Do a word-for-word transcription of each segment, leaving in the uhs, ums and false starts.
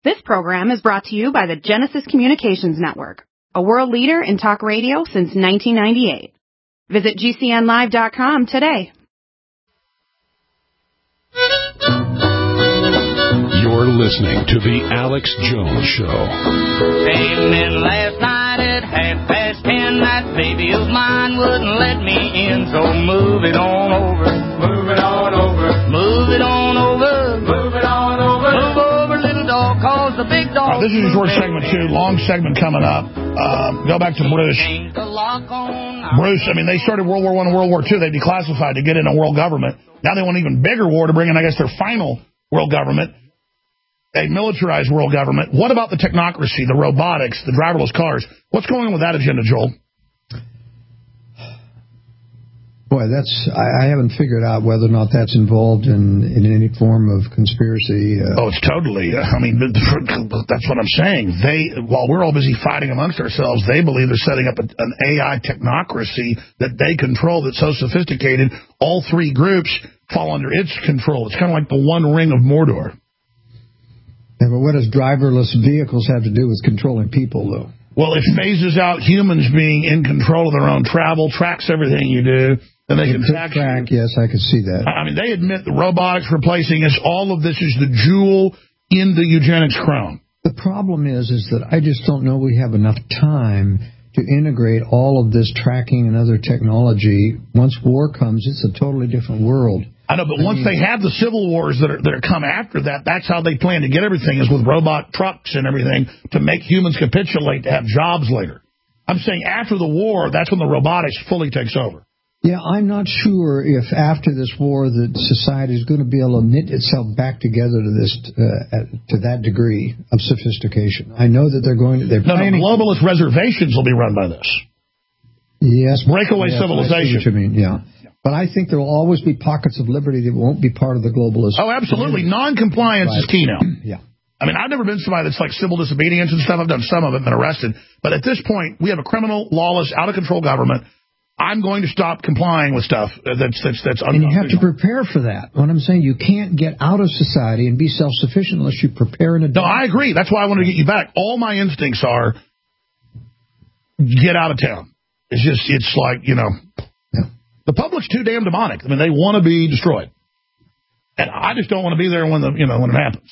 This program is brought to you by the Genesis Communications Network, a world leader in talk radio since nineteen ninety-eight. Visit G C N live dot com today. You're listening to The Alex Jones Show. Came in last night at half past ten. That baby of mine wouldn't let me in, so move it on over. Move it on over. Move it on over. Move it on over. Move over, little dog, cause the big dog... Right, this is your segment, too. Long segment coming up. Uh, go back to Bruce. Bruce, I mean, they started World War One and World War Two. They declassified to get in a world government. Now they want an even bigger war to bring in, I guess, their final world government. A militarized world government. What about the technocracy, the robotics, the driverless cars? What's going on with that agenda, Joel? Boy, that's I, I haven't figured out whether or not that's involved in, in any form of conspiracy. Uh, oh, it's totally. Uh, I mean, that's what I'm saying. They, while we're all busy fighting amongst ourselves, they believe they're setting up a, an A I technocracy that they control that's so sophisticated, all three groups fall under its control. It's kind of like the One Ring of Mordor. Yeah, but what does driverless vehicles have to do with controlling people, though? Well, it phases out humans being in control of their own travel, tracks everything you do, and they can tax track. you. Yes, I could see that. I mean, they admit the robotics replacing us. All of this is the jewel in the eugenics crown. The problem is, is that I just don't know we have enough time to integrate all of this tracking and other technology. Once war comes, it's a totally different world. I know, but once they have the civil wars that are that are come after that, that's how they plan to get everything, is with robot trucks and everything to make humans capitulate to have jobs later. I'm saying after the war, that's when the robotics fully takes over. Yeah, I'm not sure if after this war that society is going to be able to knit itself back together to this uh, to that degree of sophistication. I know that they're going to... They're no, planning, no, globalist reservations will be run by this. Yes. Breakaway yes, civilization. I see what you mean, yeah. But I think there will always be pockets of liberty that won't be part of the globalist. Oh, absolutely. Non-compliance right. is key now. Yeah. I mean, I've never been somebody that's like civil disobedience and stuff. I've done some of it and been arrested. But at this point, we have a criminal, lawless, out-of-control government. I'm going to stop complying with stuff that's that's that's And you have to prepare for that. What I'm saying, you can't get out of society and be self-sufficient unless you prepare in advance. No, I agree. That's why I want to get you back. All my instincts are get out of town. It's just, it's like, you know... The public's too damn demonic. I mean, they want to be destroyed. And I just don't want to be there when the you know when it happens.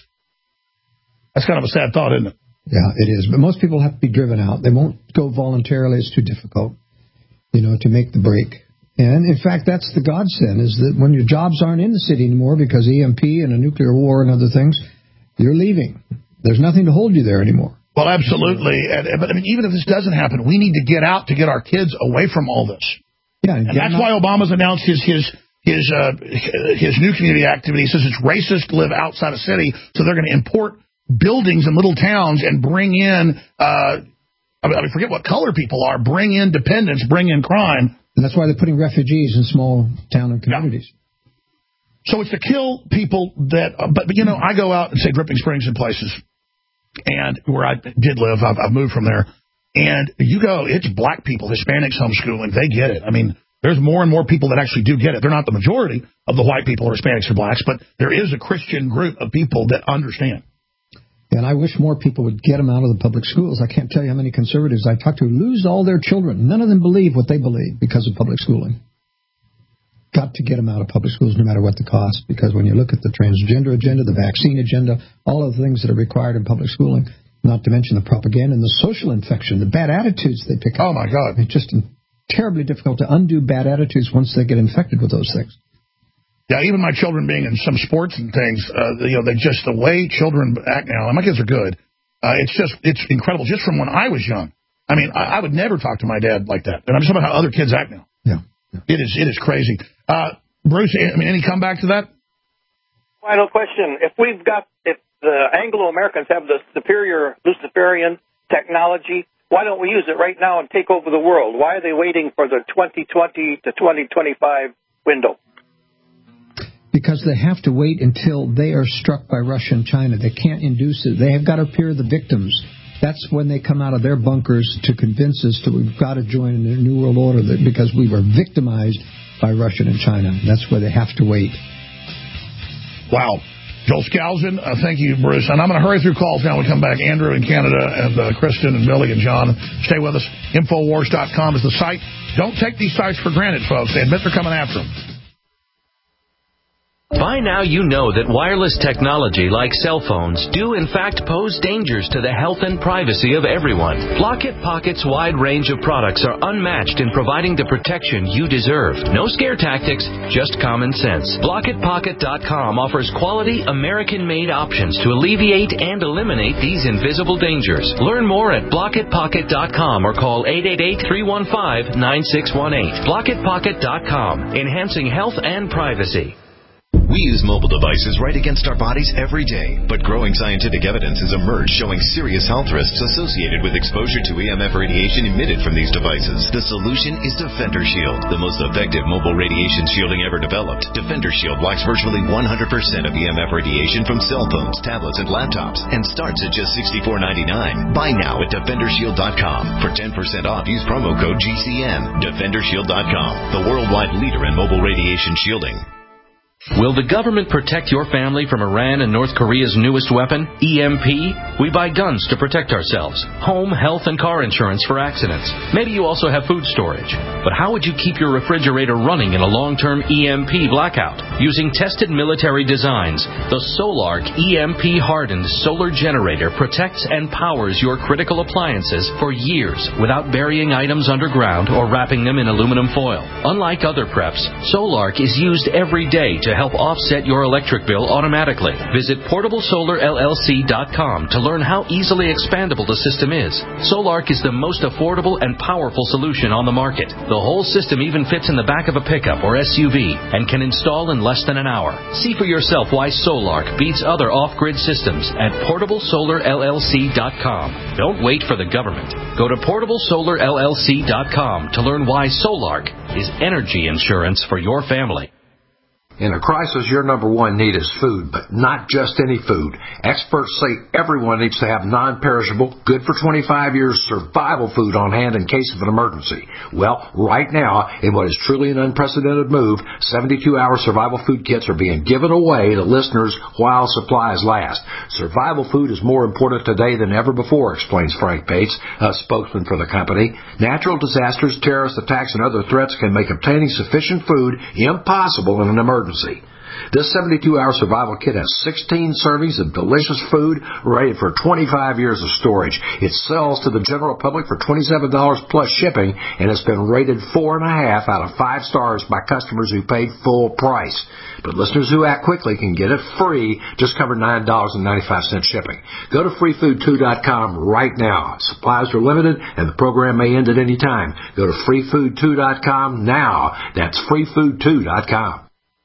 That's kind of a sad thought, isn't it? Yeah, it is. But most people have to be driven out. They won't go voluntarily. It's too difficult, you know, to make the break. And, in fact, that's the godsend, is that when your jobs aren't in the city anymore because E M P and a nuclear war and other things, you're leaving. There's nothing to hold you there anymore. Well, absolutely. And, but, I mean, even if this doesn't happen, we need to get out to get our kids away from all this. Yeah, and that's why Obama's announced his his his uh, his new community activity. He says it's racist to live outside a city, so they're going to import buildings in little towns and bring in, uh, I mean, forget what color people are, bring in dependents, bring in crime. And that's why they're putting refugees in small town and communities. Yeah. So it's to kill people that, uh, but, but, you know, I go out and say Dripping Springs and places, and where I did live, I've, I've moved from there. And you go, it's black people, Hispanics homeschooling. They get it. I mean, there's more and more people that actually do get it. They're not the majority of the white people or Hispanics or blacks, but there is a Christian group of people that understand. And I wish more people would get them out of the public schools. I can't tell you how many conservatives I talk to lose all their children. None of them believe what they believe because of public schooling. Got to get them out of public schools no matter what the cost, because when you look at the transgender agenda, the vaccine agenda, all of the things that are required in public schooling, not to mention the propaganda and the social infection, the bad attitudes they pick up. Oh, my God. It's just terribly difficult to undo bad attitudes once they get infected with those things. Yeah, even my children being in some sports and things, uh, you know, they just, the way children act now, and my kids are good, uh, it's just, it's incredible. Just from when I was young. I mean, I, I would never talk to my dad like that. And I'm just talking about how other kids act now. Yeah. yeah. It is, it is crazy. Uh, Bruce, I mean, any comeback to that? Final question. If we've got, if the Anglo-Americans have the superior Luciferian technology, why don't we use it right now and take over the world? Why are they waiting for the twenty twenty to twenty twenty-five window? Because they have to wait until they are struck by Russia and China. They can't induce it. They have got to appear the victims. That's when they come out of their bunkers to convince us that we've got to join in the New World Order, that because we were victimized by Russia and China. That's where they have to wait. Wow. Joel Skousen, uh, thank you, Bruce. And I'm going to hurry through calls now when we come back. Andrew in Canada and uh, Kristen and Billy and John. Stay with us. Infowars dot com is the site. Don't take these sites for granted, folks. They admit they're coming after them. By now you know that wireless technology like cell phones do in fact pose dangers to the health and privacy of everyone. Blockit Pocket's wide range of products are unmatched in providing the protection you deserve. No scare tactics, just common sense. Blockit Pocket dot com offers quality American-made options to alleviate and eliminate these invisible dangers. Learn more at Blockit Pocket dot com or call eight eight eight, three one five, nine six one eight. Blockit Pocket dot com, enhancing health and privacy. We use mobile devices right against our bodies every day, but growing scientific evidence has emerged showing serious health risks associated with exposure to E M F radiation emitted from these devices. The solution is Defender Shield, the most effective mobile radiation shielding ever developed. Defender Shield blocks virtually one hundred percent of E M F radiation from cell phones, tablets, and laptops, and starts at just sixty-four ninety-nine. Buy now at Defender Shield dot com. For ten percent off, use promo code G C N. Defender Shield dot com, the worldwide leader in mobile radiation shielding. Will the government protect your family from Iran and North Korea's newest weapon, E M P? We buy guns to protect ourselves, home, health, and car insurance for accidents. Maybe you also have food storage. But how would you keep your refrigerator running in a long-term E M P blackout? Using tested military designs, the Solark E M P-hardened solar generator protects and powers your critical appliances for years without burying items underground or wrapping them in aluminum foil. Unlike other preps, Solark is used every day to help offset your electric bill automatically. Visit portable solar L L C dot com to learn how easily expandable the system is. Solark is the most affordable and powerful solution on the market. The whole system even fits in the back of a pickup or S U V and can install in less than an hour. See for yourself why Solark beats other off-grid systems at portable solar L L C dot com. Don't wait for the government. Go to portable solar L L C dot com to learn why Solark is energy insurance for your family. In a crisis, your number one need is food, but not just any food. Experts say everyone needs to have non-perishable, good for twenty-five years survival food on hand in case of an emergency. Well, right now, in what is truly an unprecedented move, seventy-two hour survival food kits are being given away to listeners while supplies last. Survival food is more important today than ever before, explains Frank Bates, a spokesman for the company. Natural disasters, terrorist attacks, and other threats can make obtaining sufficient food impossible in an emergency. This seventy-two hour survival kit has sixteen servings of delicious food rated for twenty-five years of storage. It sells to the general public for twenty-seven dollars plus shipping and has been rated four and a half out of five stars by customers who paid full price. But listeners who act quickly can get it free, just cover nine dollars and ninety-five cents shipping. Go to free food two dot com right now. Supplies are limited and the program may end at any time. Go to free food two dot com now. That's free food two dot com.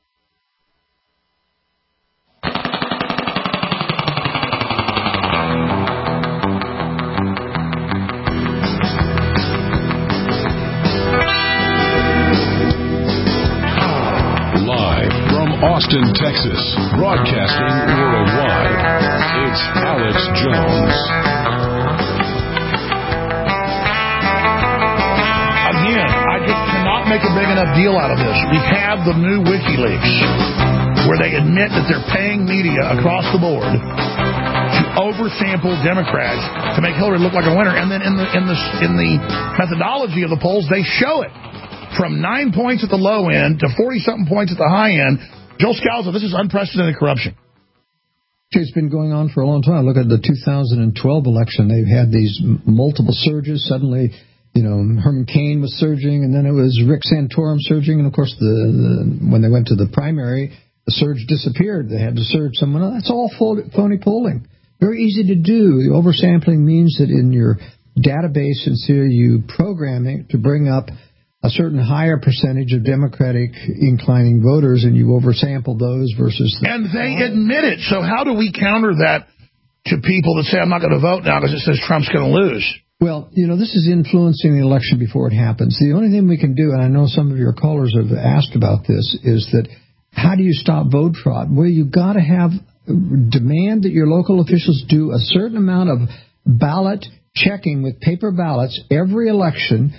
Austin, Texas, broadcasting worldwide. It's Alex Jones. Again, I just cannot make a big enough deal out of this. We have the new WikiLeaks, where they admit that they're paying media across the board to oversample Democrats to make Hillary look like a winner, and then in the in the in the methodology of the polls, they show it from nine points at the low end to forty-something points at the high end. Joel Scalzo, this is unprecedented corruption. It's been going on for a long time. Look at the two thousand twelve election. They've had these multiple surges. Suddenly, you know, Herman Cain was surging, and then it was Rick Santorum surging. And, of course, the, the when they went to the primary, the surge disappeared. They had to surge someone else. That's all phony polling. Very easy to do. The oversampling means that in your database, instead of you programming to bring up a certain higher percentage of Democratic inclining voters, and you oversample those versus... The and they admit it. So how do we counter that to people that say, I'm not going to vote now because it says Trump's going to lose? Well, you know, this is influencing the election before it happens. The only thing we can do, and I know some of your callers have asked about this, is that how do you stop vote fraud? Well, you've got to have demand that your local officials do a certain amount of ballot checking with paper ballots every election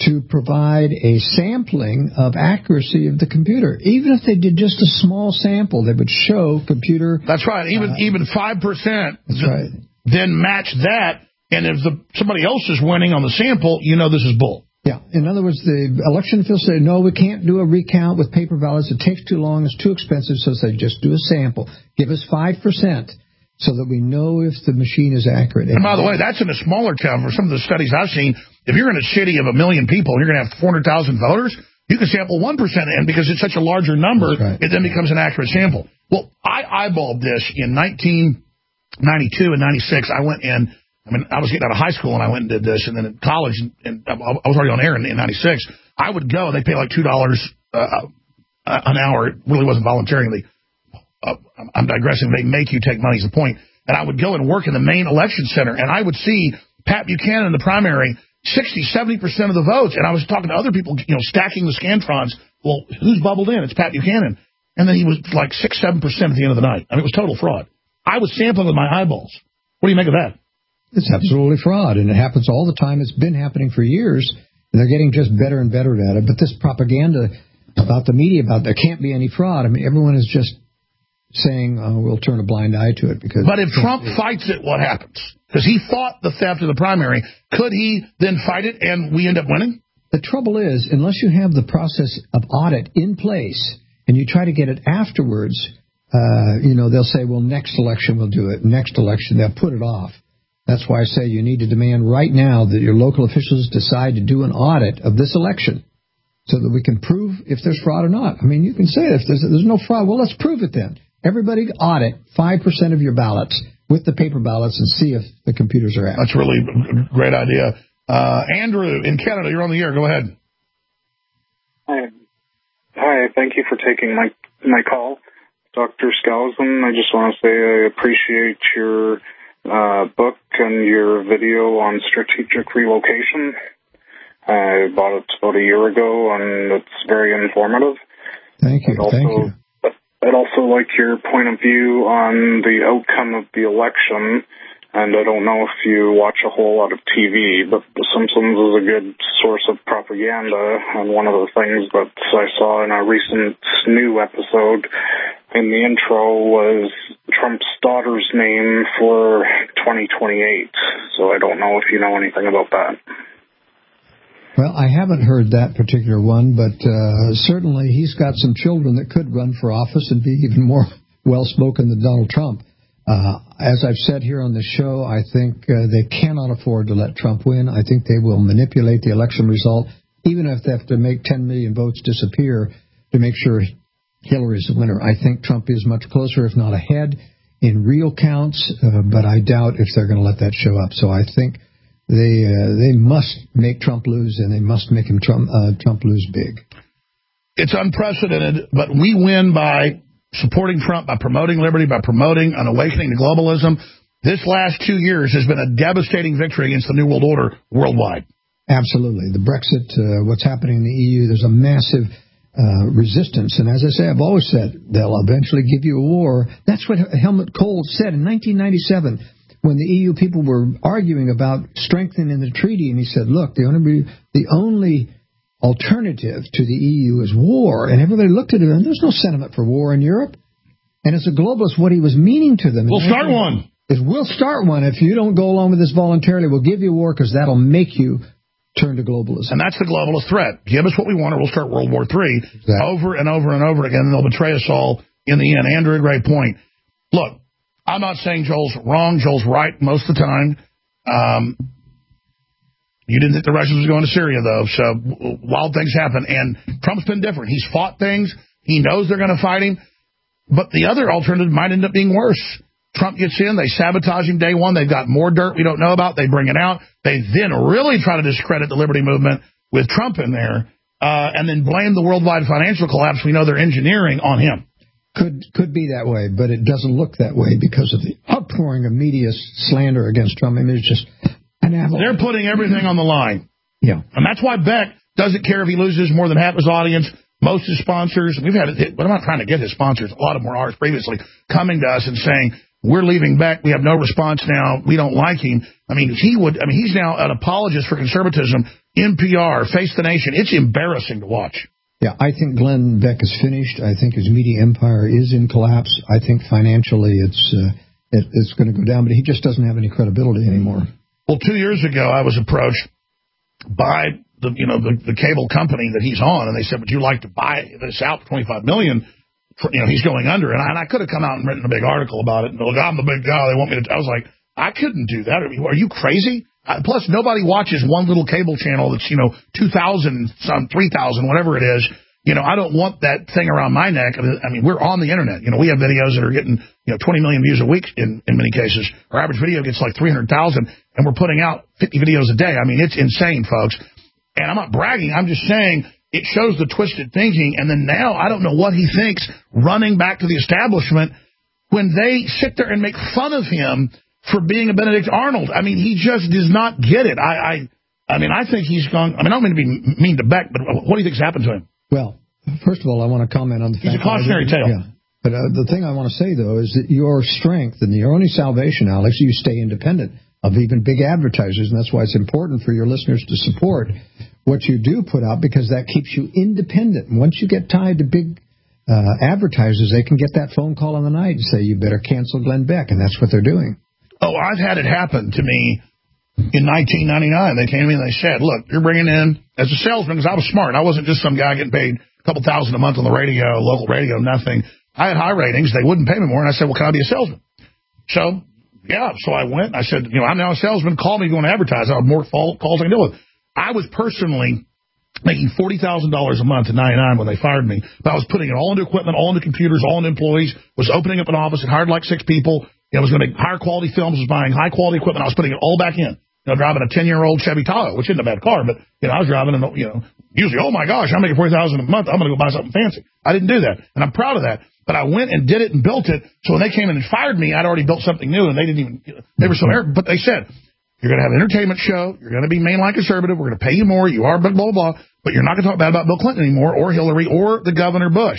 to provide a sampling of accuracy of the computer. Even if they did just a small sample, they would show computer... That's right. Even uh, even five percent. That's right. Then match that, and if the, somebody else is winning on the sample, you know this is bull. Yeah. In other words, the election officials say, no, we can't do a recount with paper ballots. It takes too long. It's too expensive. So they just do a sample. Give us five percent so that we know if the machine is accurate. And by the way, that's in a smaller town. For some of the studies I've seen, if you're in a city of a million people and you're going to have four hundred thousand voters, you can sample one percent in because it's such a larger number, right. It then becomes an accurate sample. Well, I eyeballed this in nineteen ninety-two and ninety-six. I went in, I mean, I was getting out of high school and I went and did this, and then in college, and, and I was already on air in, in ninety-six. I would go, they pay like two dollars uh, an hour. It really wasn't voluntarily. Uh, I'm digressing. They make you take money is the point. And I would go and work in the main election center, and I would see Pat Buchanan in the primary, sixty, seventy percent of the votes. And I was talking to other people, you know, stacking the Scantrons. Well, who's bubbled in? It's Pat Buchanan. And then he was like six, seven percent at the end of the night. I mean, it was total fraud. I was sampling with my eyeballs. What do you make of that? It's absolutely fraud, and it happens all the time. It's been happening for years, and they're getting just better and better at it. But this propaganda about the media, about there can't be any fraud, I mean, everyone is just saying, oh, we'll turn a blind eye to it. Because. But if Trump fights it, what happens? Because he fought the theft of the primary. Could he then fight it and we end up winning? The trouble is, unless you have the process of audit in place and you try to get it afterwards, uh, you know, they'll say, well, next election we'll do it. Next election, they'll put it off. That's why I say you need to demand right now that your local officials decide to do an audit of this election so that we can prove if there's fraud or not. I mean, you can say if there's, there's no fraud, well, let's prove it then. Everybody audit five percent of your ballots with the paper ballots and see if the computers are accurate. That's really a great idea. Uh, Andrew in Canada, you're on the air. Go ahead. Hi. Hi, thank you for taking my my call. Doctor Skousen, I just want to say I appreciate your uh, book and your video on strategic relocation. I bought it about a year ago, and it's very informative. Thank you. Also, thank you. I'd also like your point of view on the outcome of the election, and I don't know if you watch a whole lot of T V, but The Simpsons is a good source of propaganda, and one of the things that I saw in a recent new episode in the intro was Trump's daughter's name for twenty twenty-eight, so I don't know if you know anything about that. Well, I haven't heard that particular one, but uh, certainly he's got some children that could run for office and be even more well-spoken than Donald Trump. Uh, as I've said here on the show, I think uh, they cannot afford to let Trump win. I think they will manipulate the election result, even if they have to make ten million votes disappear to make sure Hillary's the winner. I think Trump is much closer, if not ahead, in real counts, uh, but I doubt if they're going to let that show up. So I think They uh, they must make Trump lose, and they must make him Trump uh, Trump lose big. It's unprecedented, but we win by supporting Trump, by promoting liberty, by promoting an awakening to globalism. This last two years has been a devastating victory against the New World Order worldwide. Absolutely. The Brexit, uh, what's happening in the E U, there's a massive uh, resistance. And as I say, I've always said, they'll eventually give you a war. That's what Helmut Kohl said in nineteen ninety-seven. When the E U people were arguing about strengthening the treaty, and he said, look, the only the only alternative to the E U is war. And everybody looked at him, and there's no sentiment for war in Europe. And as a globalist, what he was meaning to them... We'll start one. Is we'll start one. If you don't go along with this voluntarily, we'll give you a war because that'll make you turn to globalism. And that's the globalist threat. Give us what we want or we'll start World War Three exactly. over and over and over again, and they'll betray us all in the end. Andrew, great point. Look. I'm not saying Joel's wrong. Joel's right most of the time. Um, you didn't think the Russians were going to Syria, though, so wild things happen. And Trump's been different. He's fought things. He knows they're going to fight him. But the other alternative might end up being worse. Trump gets in. They sabotage him day one. They've got more dirt we don't know about. They bring it out. They then really try to discredit the Liberty Movement with Trump in there uh, and then blame the worldwide financial collapse we know they're engineering on him. Could could be that way, but it doesn't look that way because of the outpouring of media slander against Trump. I mean, it's just an avalanche. They're putting everything on the line. Yeah. And that's why Beck doesn't care if he loses more than half his audience, most of his sponsors. We've had, but I'm not trying to get his sponsors. A lot of them were ours previously, coming to us and saying, We're leaving Beck. We have no response now. We don't like him. I mean, he would. I mean, he's now an apologist for conservatism. N P R, Face the Nation. It's embarrassing to watch. Yeah, I think Glenn Beck is finished. I think his media empire is in collapse. I think financially it's uh, it, it's going to go down, but he just doesn't have any credibility anymore. Well, two years ago, I was approached by the you know the, the cable company that he's on, and they said, "Would you like to buy this out for twenty-five million dollars?" You know, he's going under, and I, and I could have come out and written a big article about it. And look, I'm the big guy. They want me to. I was like, I couldn't do that. Are you crazy? Uh, plus, nobody watches one little cable channel that's you know two thousand, some three thousand, whatever it is. You know, I don't want that thing around my neck. I mean, we're on the internet. You know, we have videos that are getting you know twenty million views a week in in many cases. Our average video gets like three hundred thousand, and we're putting out fifty videos a day. I mean, it's insane, folks. And I'm not bragging. I'm just saying. It shows the twisted thinking, and then now I don't know what he thinks running back to the establishment when they sit there and make fun of him for being a Benedict Arnold. I mean, he just does not get it. I, I, I mean, I think he's gone. I mean, I don't mean to be mean to Beck, but what do you think's happened to him? Well, first of all, I want to comment on the he's fact a cautionary tale. Yeah. But uh, the thing I want to say, though, is that your strength and your only salvation, Alex, you stay independent of even big advertisers, and that's why it's important for your listeners to support what you do put out, because that keeps you independent. And once you get tied to big uh, advertisers, they can get that phone call in the night and say, you better cancel Glenn Beck, and that's what they're doing. Oh, I've had it happen to me in nineteen ninety-nine. They came to me and they said, look, you're bringing in, as a salesman, because I was smart. I wasn't just some guy getting paid a couple thousand a month on the radio, local radio, nothing. I had high ratings. They wouldn't pay me more, and I said, well, can I be a salesman? So, yeah, so I went. I said, you know, I'm now a salesman. Call me if you want to advertise. I have more calls I can deal with. I was personally making forty thousand dollars a month in ninety-nine when they fired me, but I was putting it all into equipment, all into computers, all into employees, was opening up an office, and hired like six people. You know, I was going to make higher quality films, was buying high quality equipment. I was putting it all back in. You know, driving a ten-year-old Chevy Tahoe, which isn't a bad car, but, you know, I was driving, and, you know, usually, oh, my gosh, I'm making forty thousand dollars a month. I'm going to go buy something fancy. I didn't do that, and I'm proud of that. But I went and did it and built it, so when they came in and fired me, I'd already built something new, and they didn't even, you know, they were so arrogant. But they said, you're going to have an entertainment show. You're going to be mainline conservative. We're going to pay you more. You are blah, blah, blah. But you're not going to talk bad about Bill Clinton anymore or Hillary or the Governor Bush.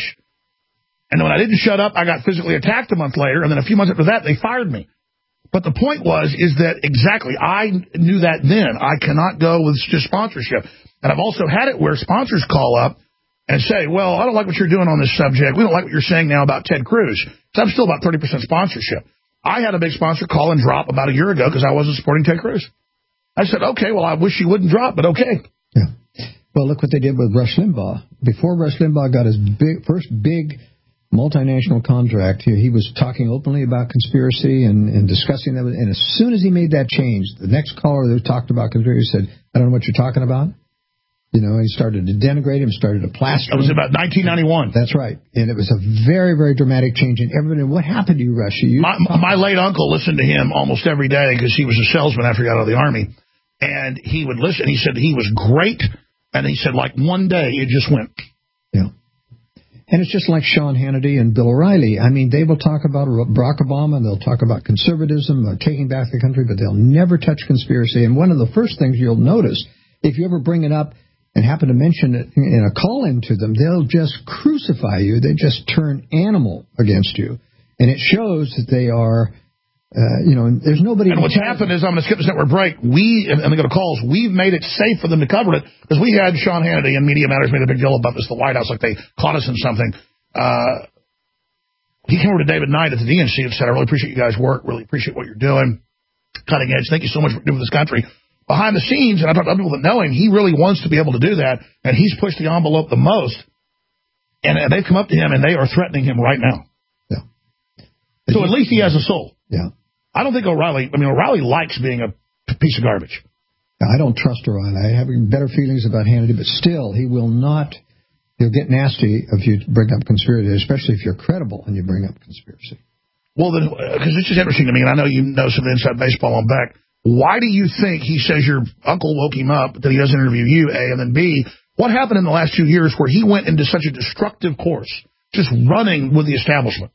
And when I didn't shut up, I got physically attacked a month later. And then a few months after that, they fired me. But the point was, is that exactly, I knew that then. I cannot go with just sponsorship. And I've also had it where sponsors call up and say, well, I don't like what you're doing on this subject. We don't like what you're saying now about Ted Cruz. So I'm still about thirty percent sponsorship. I had a big sponsor call and drop about a year ago because I wasn't supporting Ted Cruz. I said, okay, well, I wish you wouldn't drop, but okay. Yeah. Well, look what they did with Rush Limbaugh. Before Rush Limbaugh got his big, first big multinational contract, he, he was talking openly about conspiracy and, and discussing that. And as soon as he made that change, the next caller that talked about conspiracy said, I don't know what you're talking about. You know, he started to denigrate him, started to plaster him. That was about nineteen ninety-one. That's right. And it was a very, very dramatic change in everybody. What happened to you, Rush? You my, my late uncle listened to him almost every day because he was a salesman after he got out of the Army. And he would listen. He said he was great. And he said, like, one day it just went. Yeah. And it's just like Sean Hannity and Bill O'Reilly. I mean, they will talk about Barack Obama, and they'll talk about conservatism, or taking back the country, but they'll never touch conspiracy. And one of the first things you'll notice, if you ever bring it up and happen to mention it in a call-in to them, they'll just crucify you. They just turn animal against you. And it shows that they are, uh, you know, there's nobody... And what's happened is, I'm going to skip this network break, we, and they go to calls, we've made it safe for them to cover it, because we had Sean Hannity and Media Matters made a big deal about this, the White House, like they caught us in something. Uh, he came over to David Knight at the D N C and said, I really appreciate you guys' work, really appreciate what you're doing, cutting edge, thank you so much for doing this country. Behind the scenes, and I talked to other people that know him, he really wants to be able to do that, and he's pushed the envelope the most. And, and they've come up to him, and they are threatening him right now. Yeah. So at least he has a soul. Yeah. I don't think O'Reilly, I mean, O'Reilly likes being a piece of garbage. I don't trust O'Reilly. I have better feelings about Hannity, but still, he will not, he'll get nasty if you bring up conspiracy, especially if you're credible and you bring up conspiracy. Well, then, because this is interesting to me, and I know you know some inside baseball on Beck. Why do you think he says your uncle woke him up, that he doesn't interview you, A, and then B, what happened in the last two years where he went into such a destructive course, just running with the establishment?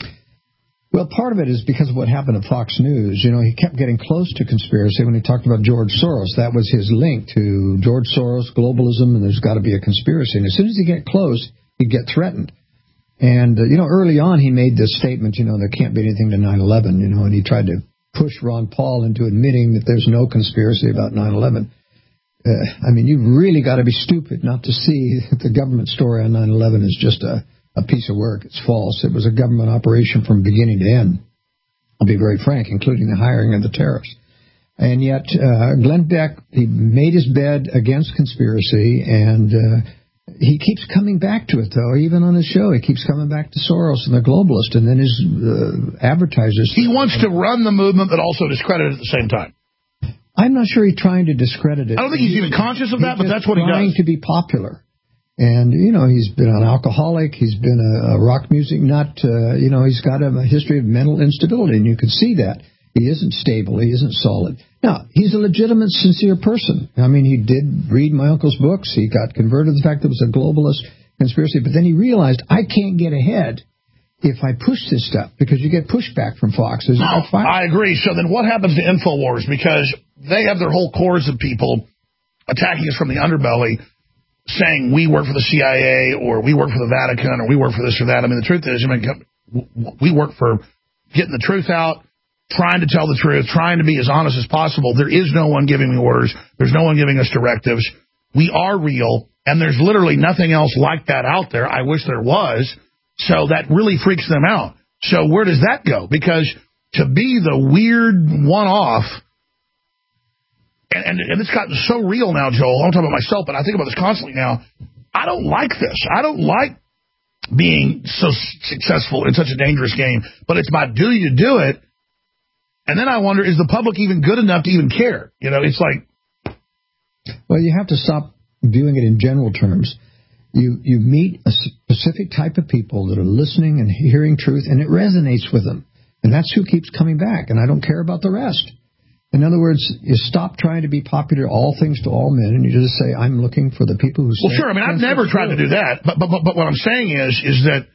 Well, part of it is because of what happened at Fox News. You know, he kept getting close to conspiracy when he talked about George Soros. That was his link to George Soros, globalism, and there's got to be a conspiracy. And as soon as he get close, he'd get threatened. And, uh, you know, early on he made this statement, you know, there can't be anything to nine eleven, you know, and he tried to push Ron Paul into admitting that there's no conspiracy about nine eleven. Uh, I mean, you've really got to be stupid not to see that the government story on nine eleven is just a, a piece of work. It's false. It was a government operation from beginning to end. I'll be very frank, including the hiring of the tariffs. And yet, uh, Glenn Beck, he made his bed against conspiracy, and uh, he keeps coming back to it, though. Even on his show, he keeps coming back to Soros and the globalists, and then his uh, advertisers. He wants to run the movement, but also discredit it at the same time. I'm not sure he's trying to discredit it. I don't think he's even conscious of that, but that's what he does. He's trying to be popular. And, you know, he's been an alcoholic. He's been a, a rock music nut. Uh, you know, he's got a, a history of mental instability, and you can see that. He isn't stable. He isn't solid. Now, he's a legitimate, sincere person. I mean, he did read my uncle's books. He got converted to the fact that it was a globalist conspiracy. But then he realized, I can't get ahead if I push this stuff, because you get pushback from Fox. No, I agree. So then what happens to InfoWars? Because they have their whole cores of people attacking us from the underbelly, saying we work for the C I A or we work for the Vatican or we work for this or that. I mean, the truth is, I mean, we work for getting the truth out, trying to tell the truth, trying to be as honest as possible. There is no one giving me orders. There's no one giving us directives. We are real, and there's literally nothing else like that out there. I wish there was. So that really freaks them out. So where does that go? Because to be the weird one-off, and, and, and it's gotten so real now, Joel, I don't talk about myself, but I think about this constantly now. I don't like this. I don't like being so successful in such a dangerous game, but it's my duty to do it. And then I wonder, is the public even good enough to even care? You know, it's like... Well, you have to stop viewing it in general terms. You you meet a specific type of people that are listening and hearing truth, and it resonates with them. And that's who keeps coming back, and I don't care about the rest. In other words, you stop trying to be popular, all things to all men, and you just say, I'm looking for the people who... Well, sure, I mean, I've never tried to do that, but but but, but what I'm saying is, is that...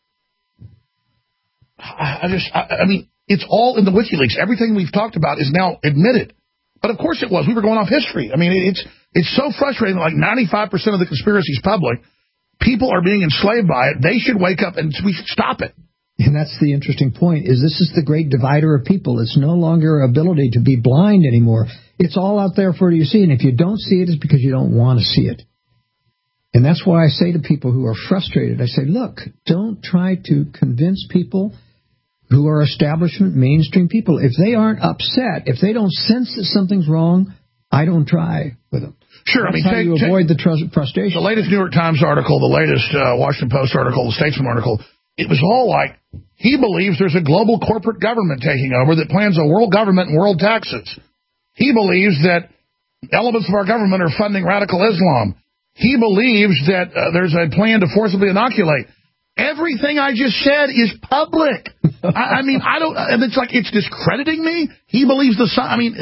I, I just, I, I mean, it's all in the WikiLeaks. Everything we've talked about is now admitted. But of course it was. We were going off history. I mean, it's it's so frustrating that like ninety-five percent of the conspiracy is public. People are being enslaved by it. They should wake up and we should stop it. And that's the interesting point, is this is the great divider of people. It's no longer our ability to be blind anymore. It's all out there for you to see. And if you don't see it, it's because you don't want to see it. And that's why I say to people who are frustrated, I say, look, don't try to convince people who are establishment, mainstream people. If they aren't upset, if they don't sense that something's wrong, I don't try with them. Sure, That's I mean, how take, you take, avoid the trust, frustration. The latest New York Times article, the latest uh, Washington Post article, the Statesman article, it was all like, he believes there's a global corporate government taking over that plans a world government and world taxes. He believes that elements of our government are funding radical Islam. He believes that uh, there's a plan to forcibly inoculate. Everything I just said is public. I, I mean, I don't, and it's like, it's discrediting me. He believes the sun, I mean.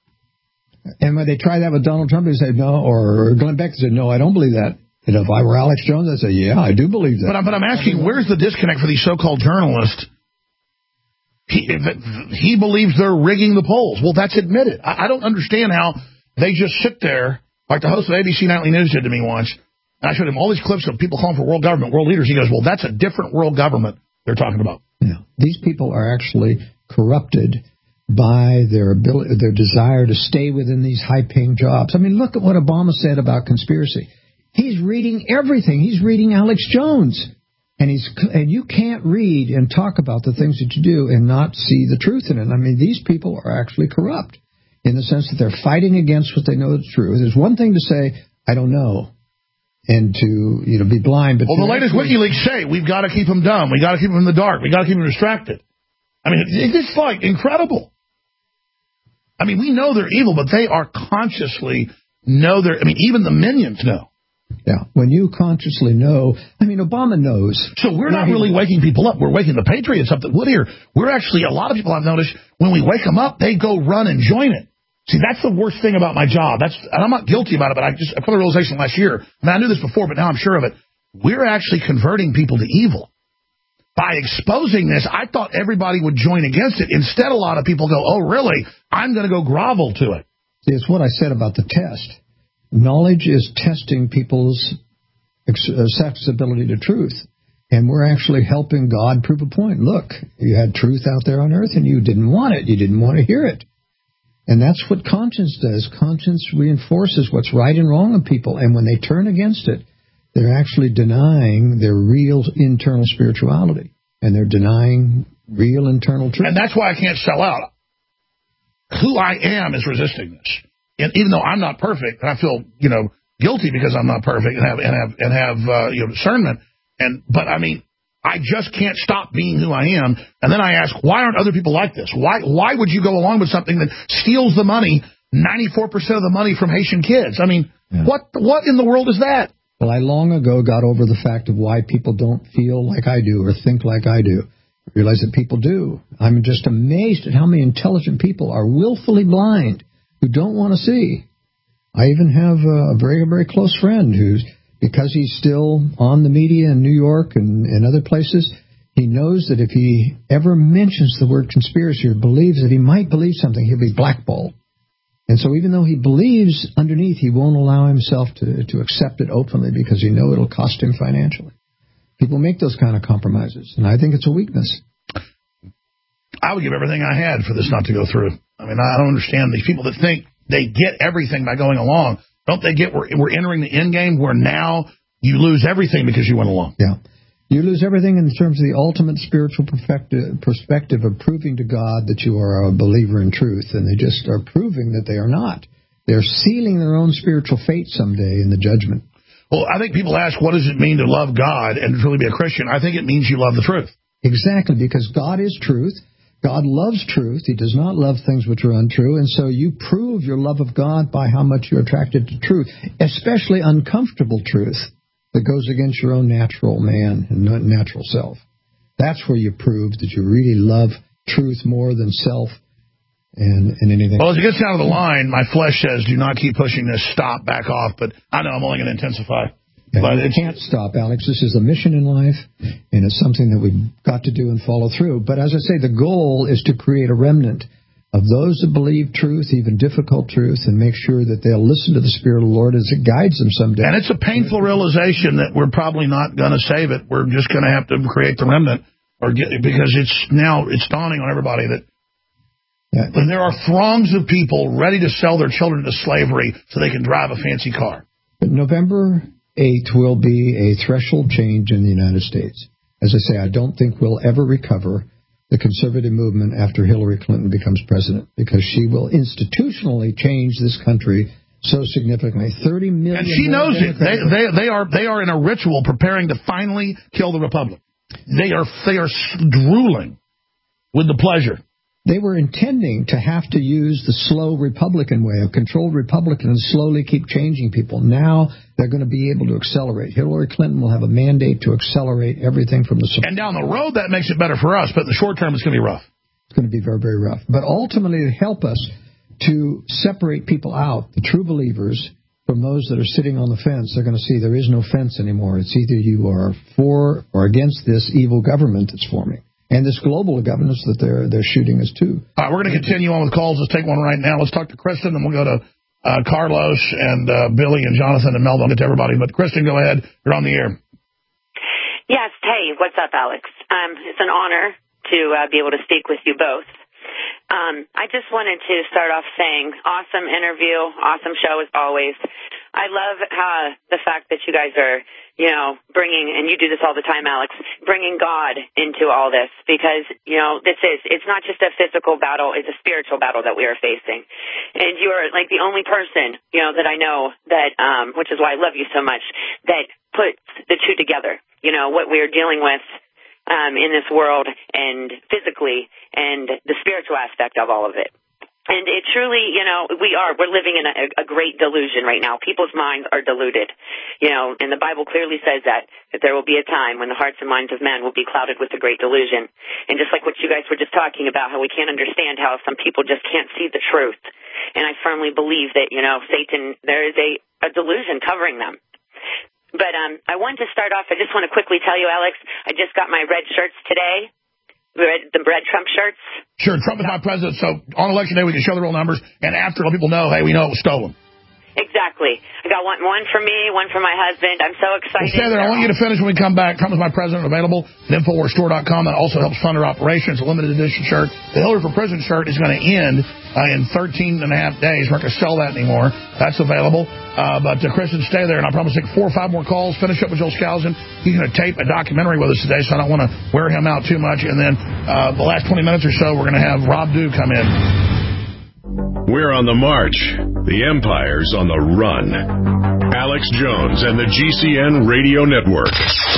And when they try that with Donald Trump, they say no, or Glenn Beck said, no, I don't believe that. And if I were Alex Jones, I'd say, yeah, I do believe that. But, but I'm asking, where's the disconnect for these so-called journalists? He, he believes they're rigging the polls. Well, that's admitted. I, I don't understand how they just sit there, like the host of A B C Nightly News did to me once. And I showed him all these clips of people calling for world government, world leaders. He goes, well, that's a different world government they're talking about. Yeah. These people are actually corrupted by their ability, their desire to stay within these high-paying jobs. I mean, look at what Obama said about conspiracy. He's reading everything. He's reading Alex Jones. And he's and you can't read and talk about the things that you do and not see the truth in it. I mean, these people are actually corrupt in the sense that they're fighting against what they know is true. There's one thing to say, I don't know, and to, you know, be blind. But well, the latest actually... WikiLeaks say we've got to keep them dumb. We've got to keep them in the dark. We've got to keep them distracted. I mean, it's like incredible. I mean, we know they're evil, but they are consciously know they're, I mean, even the minions know. Yeah, when you consciously know, I mean, Obama knows. So we're not really waking people up. We're waking the patriots up that would hear. We're actually, a lot of people I've noticed, when we wake them up, they go run and join it. See, that's the worst thing about my job. That's, and I'm not guilty about it, but I just, I put a realization last year. I mean, I knew this before, but now I'm sure of it. We're actually converting people to evil. By exposing this, I thought everybody would join against it. Instead, a lot of people go, oh, really? I'm going to go grovel to it. See, it's what I said about the test. Knowledge is testing people's accessibility to truth. And we're actually helping God prove a point. Look, you had truth out there on earth, and you didn't want it. You didn't want to hear it. And that's what conscience does. Conscience reinforces what's right and wrong in people. And when they turn against it, they're actually denying their real internal spirituality. And they're denying real internal truth. And that's why I can't sell out. Who I am is resisting this. And even though I'm not perfect, and I feel, you know, guilty because I'm not perfect and have and have and have uh, you know, discernment. And but I mean, I just can't stop being who I am. And then I ask, why aren't other people like this? Why why would you go along with something that steals the money, ninety-four percent of the money from Haitian kids? I mean, yeah. what what in the world is that? Well, I long ago got over the fact of why people don't feel like I do or think like I do. I realize that people do. I'm just amazed at how many intelligent people are willfully blind who don't want to see. I even have a very, very close friend who's, because he's still on the media in New York and, and other places, he knows that if he ever mentions the word conspiracy or believes that he might believe something, he'll be blackballed. And so even though he believes underneath, he won't allow himself to, to accept it openly because he knows it'll cost him financially. People make those kind of compromises, and I think it's a weakness. I would give everything I had for this not to go through. I mean, I don't understand these people that think they get everything by going along. Don't they get we're, we're entering the end game where now you lose everything because you went along? Yeah. You lose everything in terms of the ultimate spiritual perspective of proving to God that you are a believer in truth, and they just are proving that they are not. They're sealing their own spiritual fate someday in the judgment. Well, I think people ask, what does it mean to love God and to really be a Christian? I think it means you love the truth. Exactly, because God is truth. God loves truth. He does not love things which are untrue. And so you prove your love of God by how much you're attracted to truth, especially uncomfortable truth that goes against your own natural man and natural self. That's where you prove that you really love truth more than self and, and anything. Well, as it gets down to the line, my flesh says, do not keep pushing this, stop, back off. But I know I'm only going to intensify. Yeah, but it can't stop, Alex. This is a mission in life, and it's something that we've got to do and follow through. But as I say, the goal is to create a remnant of those that believe truth, even difficult truth, and make sure that they'll listen to the Spirit of the Lord as it guides them someday. And it's a painful realization that we're probably not going to save it. We're just going to have to create the remnant, or get, because it's now it's dawning on everybody that yeah. there are throngs of people ready to sell their children to slavery so they can drive a fancy car. But November eighth will be a threshold change in the United States. As I say, I don't think we'll ever recover the conservative movement after Hillary Clinton becomes president, because she will institutionally change this country so significantly. thirty million. And she knows it. They, they, they are they are in a ritual preparing to finally kill the republic. They are they are drooling with the pleasure. They were intending to have to use the slow Republican way, a controlled Republican, and slowly keep changing people. Now they're going to be able to accelerate. Hillary Clinton will have a mandate to accelerate everything from the... And down the road, that makes it better for us, but in the short term, it's going to be rough. It's going to be very, very rough. But ultimately, to help us to separate people out, the true believers, from those that are sitting on the fence, they're going to see there is no fence anymore. It's either you are for or against this evil government that's forming. And this global governance that they're they're shooting us to. All right, we're going to continue on with calls. Let's take one right now. Let's talk to Kristen, and we'll go to uh, Carlos and uh, Billy and Jonathan and Melvin. I'll get to everybody. But Kristen, go ahead. You're on the air. Yes. Hey, what's up, Alex? Um, it's an honor to uh, be able to speak with you both. Um, I just wanted to start off saying, awesome interview, awesome show as always. I love how the fact that you guys are, you know, bringing, and you do this all the time, Alex, bringing God into all this, because, you know, this is, it's not just a physical battle, it's a spiritual battle that we are facing. And you are like the only person, you know, that I know that, um, which is why I love you so much, that puts the two together, you know, what we are dealing with um, in this world and physically and the spiritual aspect of all of it. And it truly, you know, we are, we're living in a, a great delusion right now. People's minds are deluded, you know, and the Bible clearly says that, that there will be a time when the hearts and minds of men will be clouded with a great delusion. And just like what you guys were just talking about, how we can't understand how some people just can't see the truth. And I firmly believe that, you know, Satan, there is a, a delusion covering them. But um, I wanted to start off, I just want to quickly tell you, Alex, I just got my red shirts today. Red, the red Trump shirts. Sure, Trump is my president, so on election day we can show the real numbers, and after let people know, hey, we know it was stolen. Exactly. I I got one, one for me, one for my husband. I'm so excited. Well, stay there. I want you to finish when we come back. Come with my president available at Infowars Store dot com. That also helps fund our operation. It's a limited edition shirt. The Hillary for Prison shirt is going to end uh, in thirteen and a half days. We're not going to sell that anymore. That's available. Uh, but uh, Kristen, stay there, and I promise to take four or five more calls. Finish up with Joel Skousen. He's going to tape a documentary with us today, so I don't want to wear him out too much. And then uh, the last twenty minutes or so, we're going to have Rob Dew come in. We're on the march. The Empire's on the run. Alex Jones and the G C N Radio Network.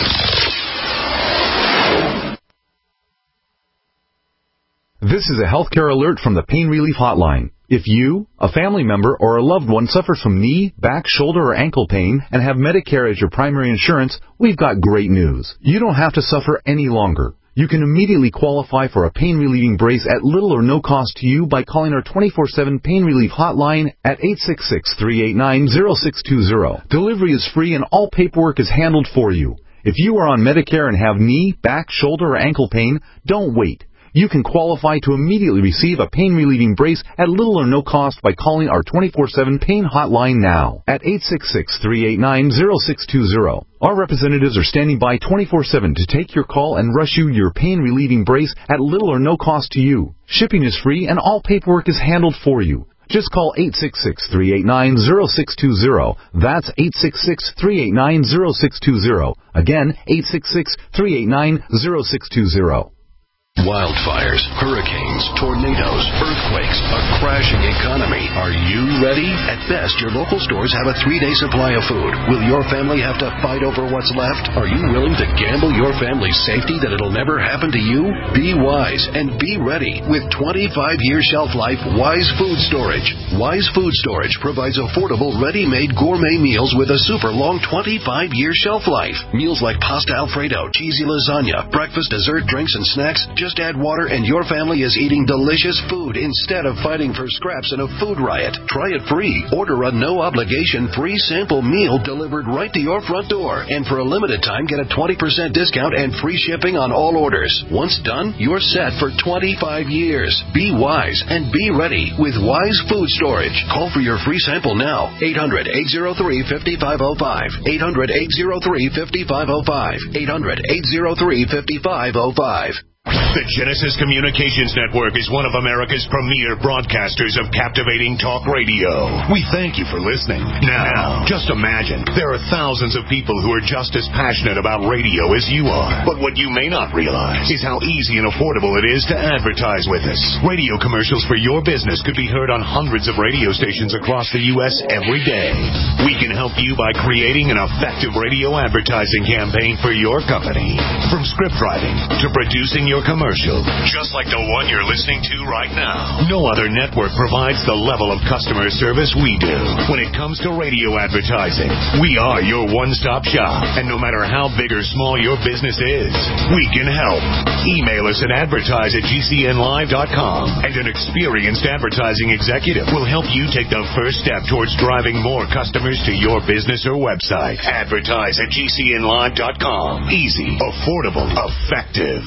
This is a healthcare alert from the Pain Relief Hotline. If you, a family member, or a loved one suffers from knee, back, shoulder, or ankle pain and have Medicare as your primary insurance, we've got great news. You don't have to suffer any longer. You can immediately qualify for a pain-relieving brace at little or no cost to you by calling our twenty-four seven Pain Relief Hotline at eight six six, three eight nine, zero six two zero. Delivery is free and all paperwork is handled for you. If you are on Medicare and have knee, back, shoulder, or ankle pain, don't wait. You can qualify to immediately receive a pain-relieving brace at little or no cost by calling our twenty-four seven Pain Hotline now at eight six six, three eight nine, zero six two zero. Our representatives are standing by twenty-four seven to take your call and rush you your pain-relieving brace at little or no cost to you. Shipping is free and all paperwork is handled for you. Just call eight six six, three eight nine, zero six two zero. That's eight six six, three eight nine, zero six two zero. Again, eight six six, three eight nine, zero six two zero. Wildfires, hurricanes, tornadoes, earthquakes, a crashing economy. Are you ready? At best, your local stores have a three-day supply of food. Will your family have to fight over what's left? Are you willing to gamble your family's safety that it'll never happen to you? Be wise and be ready with twenty-five year shelf life Wise Food Storage. Wise Food Storage provides affordable, ready-made gourmet meals with a super long twenty-five year shelf life. Meals like pasta Alfredo, cheesy lasagna, breakfast, dessert, drinks, and snacks. Just add water and your family is eating delicious food instead of fighting for scraps in a food riot. Try it free. Order a no-obligation free sample meal delivered right to your front door. And for a limited time, get a twenty percent discount and free shipping on all orders. Once done, you're set for twenty-five years. Be wise and be ready with Wise Food Storage. Call for your free sample now. eight hundred, eight oh three, five five oh five. eight hundred, eight oh three, five five oh five. eight hundred, eight oh three, five five oh five. The Genesis Communications Network is one of America's premier broadcasters of captivating talk radio. We thank you for listening. Now, just imagine, there are thousands of people who are just as passionate about radio as you are. But what you may not realize is how easy and affordable it is to advertise with us. Radio commercials for your business could be heard on hundreds of radio stations across the U S every day. We can help you by creating an effective radio advertising campaign for your company. From script writing to producing your commercial, just like the one you're listening to right now. No other network provides the level of customer service we do. When it comes to radio advertising, we are your one-stop shop. And no matter how big or small your business is, we can help. Email us at advertise at G C N live dot com, and an experienced advertising executive will help you take the first step towards driving more customers to your business or website. Advertise at G C N live dot com. Easy, affordable, effective.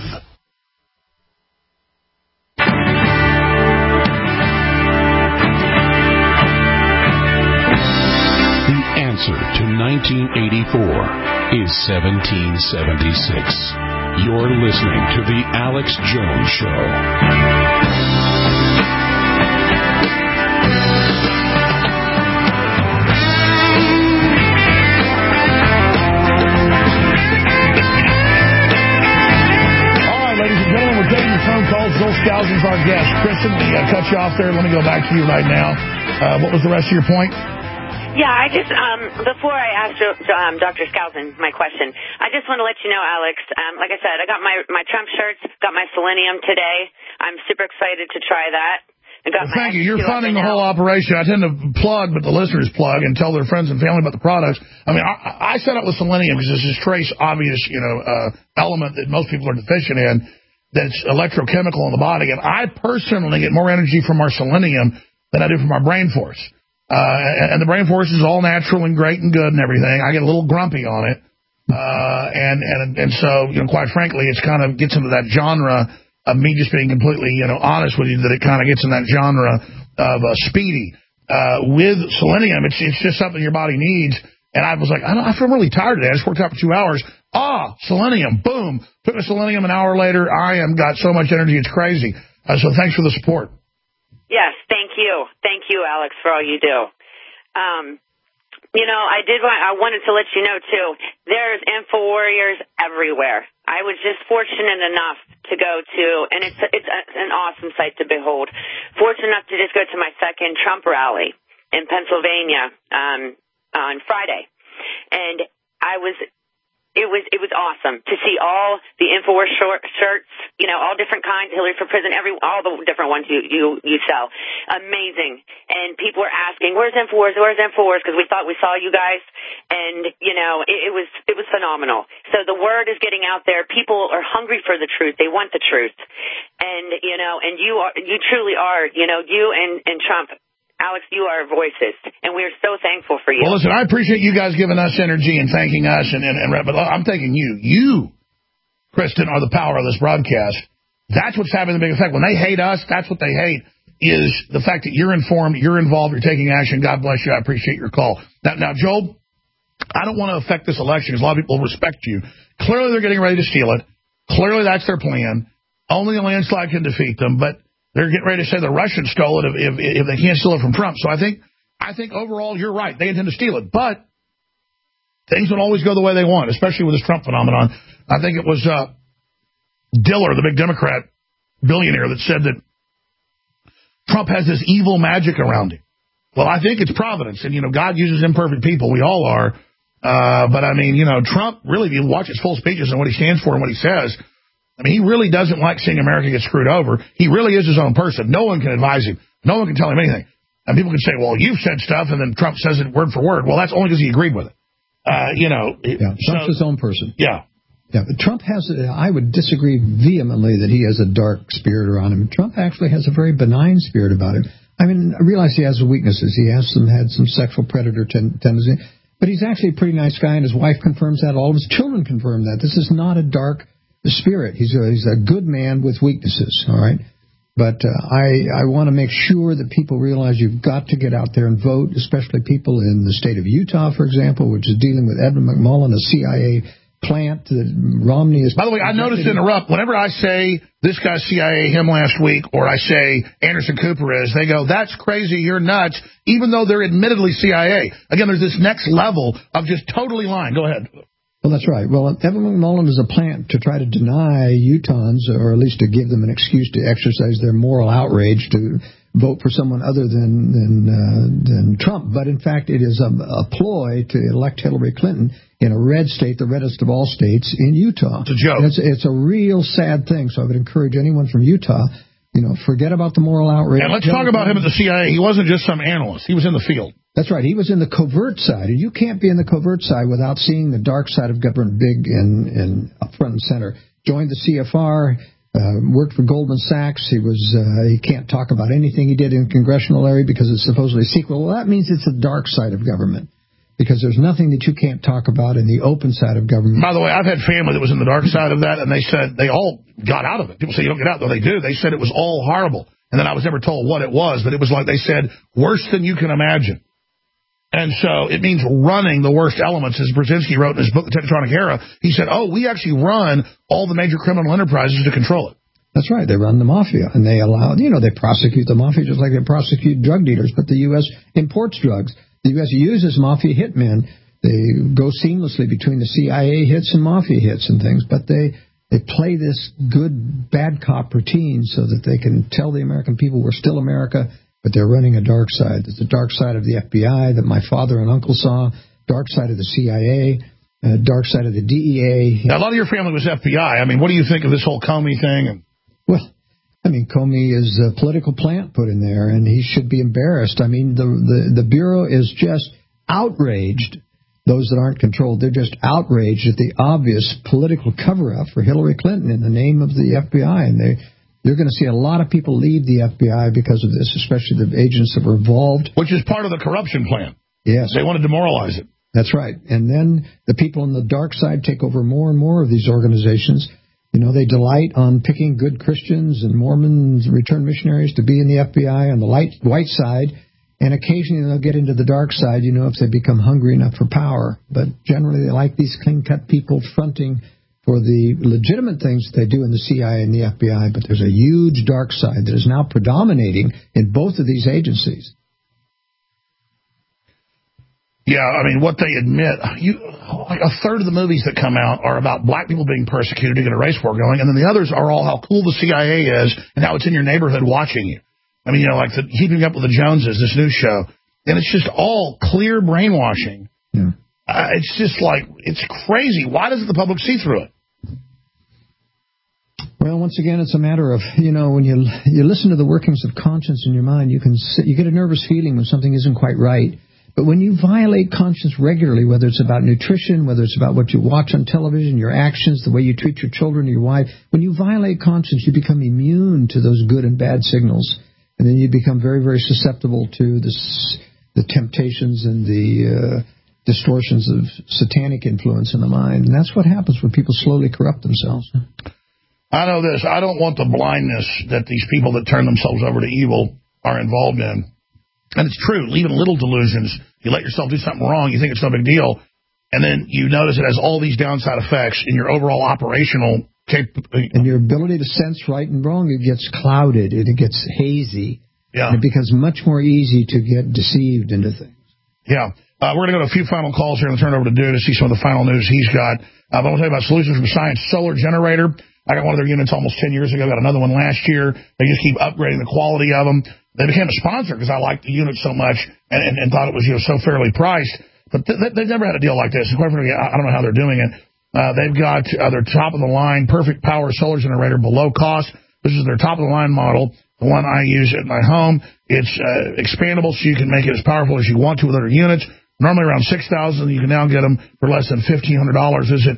Answer to nineteen eighty-four is seventeen seventy-six. You're listening to The Alex Jones Show. All right, ladies and gentlemen, we're taking your phone calls. Joel Skousen's our guest. Kristen, we uh, cut you off there. Let me go back to you right now. Uh, what was the rest of your point? Yeah, I just, um, before I asked um, Doctor Skousen my question, I just want to let you know, Alex, um, like I said, I got my, my Trump shirts, got my selenium today. I'm super excited to try that. I got well, thank you. You're funding the whole operation. I tend to plug, but the listeners plug and tell their friends and family about the products. I mean, I, I set up with selenium because it's this trace obvious, you know, uh, element that most people are deficient in that's electrochemical in the body. And I personally get more energy from our selenium than I do from our Brain Force. Uh, and the Brain Force is all natural and great and good and everything. I get a little grumpy on it. Uh, and, and, and so, you know, quite frankly, it's kind of gets into that genre of me just being completely, you know, honest with you, that it kind of gets in that genre of uh, Speedy. uh, with selenium. It's it's just something your body needs. And I was like, I, don't, I feel really tired today. I just worked out for two hours. Ah, selenium, boom. Took a selenium an hour later. I am got so much energy, it's crazy. Uh, so thanks for the support. Yes, thank you. Thank you, Alex, for all you do. Um, you know, I did want, I wanted to let you know, too, there's Info Warriors everywhere. I was just fortunate enough to go to, and it's it's a, an awesome sight to behold, fortunate enough to just go to my second Trump rally in Pennsylvania um, on Friday. And I was... It was it was awesome to see all the InfoWars short shirts, you know, all different kinds, Hillary for President, every all the different ones you you, you sell. Amazing. And people were asking, where's InfoWars, where's InfoWars, because we thought we saw you guys. And, you know, it, it was it was phenomenal. So the word is getting out there. People are hungry for the truth. They want the truth. And, you know, and you are you truly are, you know, you and, and Trump, Alex, you are voices, and we are so thankful for you. Well, listen, I appreciate you guys giving us energy and thanking us, and, and, and but I'm thanking you. You, Kristen, are the power of this broadcast. That's what's having the big effect. When they hate us, that's what they hate, is the fact that you're informed, you're involved, you're taking action. God bless you. I appreciate your call. Now, now Joel, I don't want to affect this election because a lot of people respect you. Clearly, they're getting ready to steal it. Clearly, that's their plan. Only a landslide can defeat them, but they're getting ready to say the Russians stole it if, if, if they can't steal it from Trump. So I think I think overall you're right. They intend to steal it. But things don't always go the way they want, especially with this Trump phenomenon. I think it was uh, Diller, the big Democrat billionaire, that said that Trump has this evil magic around him. Well, I think it's providence. And, you know, God uses imperfect people. We all are. Uh, but, I mean, you know, Trump, really, if you watch his full speeches and what he stands for and what he says, I mean, he really doesn't like seeing America get screwed over. He really is his own person. No one can advise him. No one can tell him anything. And people can say, well, you've said stuff, and then Trump says it word for word. Well, that's only because he agreed with it. Uh, you know. Yeah, Trump's so, his own person. Yeah. Yeah, but Trump has, I would disagree vehemently that he has a dark spirit around him. Trump actually has a very benign spirit about him. I mean, I realize he has weaknesses. He has some, had some sexual predator ten, tendency, but he's actually a pretty nice guy, and his wife confirms that. All of his children confirm that. This is not a dark spirit. He's a, he's a good man with weaknesses, all right? But uh, I, I want to make sure that people realize you've got to get out there and vote, especially people in the state of Utah, for example, which is dealing with Edwin McMullen, a C I A plant that Romney is... By the way, I noticed to interrupt. Whenever I say this guy's C I A, him last week, or I say Anderson Cooper is, they go, that's crazy, you're nuts, even though they're admittedly C I A. Again, there's this next level of just totally lying. Go ahead. Well, that's right. Well, Evan McMullen is a plant to try to deny Utahns, or at least to give them an excuse to exercise their moral outrage to vote for someone other than than, uh, than Trump. But, in fact, it is a, a ploy to elect Hillary Clinton in a red state, the reddest of all states, in Utah. It's a joke. It's, it's a real sad thing, so I would encourage anyone from Utah, you know, forget about the moral outrage. And let's talk about him at the C I A. He wasn't just some analyst. He was in the field. That's right. He was in the covert side. And you can't be in the covert side without seeing the dark side of government big and, and up front and center. Joined the C F R, uh, worked for Goldman Sachs. He was uh, he can't talk about anything he did in congressional area because it's supposedly secret. Well, that means it's the dark side of government, because there's nothing that you can't talk about in the open side of government. By the way, I've had family that was in the dark side of that, and they said they all got out of it. People say you don't get out, though they do. They said it was all horrible. And then I was never told what it was, but it was like they said, worse than you can imagine. And so it means running the worst elements. As Brzezinski wrote in his book, The Technotronic Era, he said, oh, we actually run all the major criminal enterprises to control it. That's right. They run the mafia, and they allow, you know, they prosecute the mafia just like they prosecute drug dealers, but the U S imports drugs. The U S uses mafia hitmen. They go seamlessly between the C I A hits and mafia hits and things, but they they play this good, bad cop routine so that they can tell the American people we're still America, but they're running a dark side. There's a dark side of the F B I that my father and uncle saw, dark side of the C I A, uh, dark side of the D E A. Now, a lot of your family was F B I. I mean, what do you think of this whole Comey thing? And Well, I mean, Comey is a political plant put in there, and he should be embarrassed. I mean, the, the, the Bureau is just outraged. Those that aren't controlled, they're just outraged at the obvious political cover-up for Hillary Clinton in the name of the F B I. And they, you're going to see a lot of people leave the F B I because of this, especially the agents that were involved. Which is part of the corruption plan. Yes. They want to demoralize it. That's right. And then the people on the dark side take over more and more of these organizations. You know, they delight on picking good Christians and Mormons, return missionaries to be in the F B I on the light, white side. And occasionally they'll get into the dark side, you know, if they become hungry enough for power. But generally they like these clean-cut people fronting for the legitimate things that they do in the C I A and the F B I. But there's a huge dark side that is now predominating in both of these agencies. Yeah, I mean, what they admit, you, like a third of the movies that come out are about black people being persecuted to get a race war going, and then the others are all how cool the C I A is and how it's in your neighborhood watching you. I mean, you know, like the Keeping Up with the Joneses, this news show, and it's just all clear brainwashing. Yeah. Uh, it's just like, it's crazy. Why doesn't the public see through it? Well, once again, it's a matter of, you know, when you you listen to the workings of conscience in your mind, you can sit, you get a nervous feeling when something isn't quite right. But when you violate conscience regularly, whether it's about nutrition, whether it's about what you watch on television, your actions, the way you treat your children or your wife, when you violate conscience, you become immune to those good and bad signals. And then you become very, very susceptible to this, the temptations and the uh, distortions of satanic influence in the mind. And that's what happens when people slowly corrupt themselves. I know this. I don't want the blindness that these people that turn themselves over to evil are involved in. And it's true. Even little delusions, you let yourself do something wrong, you think it's no big deal, and then you notice it has all these downside effects in your overall operational capability. And your ability to sense right and wrong, it gets clouded, and it gets hazy. Yeah. And it becomes much more easy to get deceived into things. Yeah. Uh, we're going to go to a few final calls here and turn it over to Dude to see some of the final news he's got. Uh, but I want to tell you about Solutions from Science Solar Generator. I got one of their units almost ten years ago. Got another one last year. They just keep upgrading the quality of them. They became a sponsor because I liked the unit so much and, and, and thought it was, you know, so fairly priced. But th- they've never had a deal like this. And quite frankly, I don't know how they're doing it. Uh, they've got uh, their top-of-the-line perfect power solar generator below cost. This is their top-of-the-line model, the one I use at my home. It's uh, expandable so you can make it as powerful as you want to with other units. Normally around six thousand dollars. You can now get them for less than fifteen hundred dollars. Visit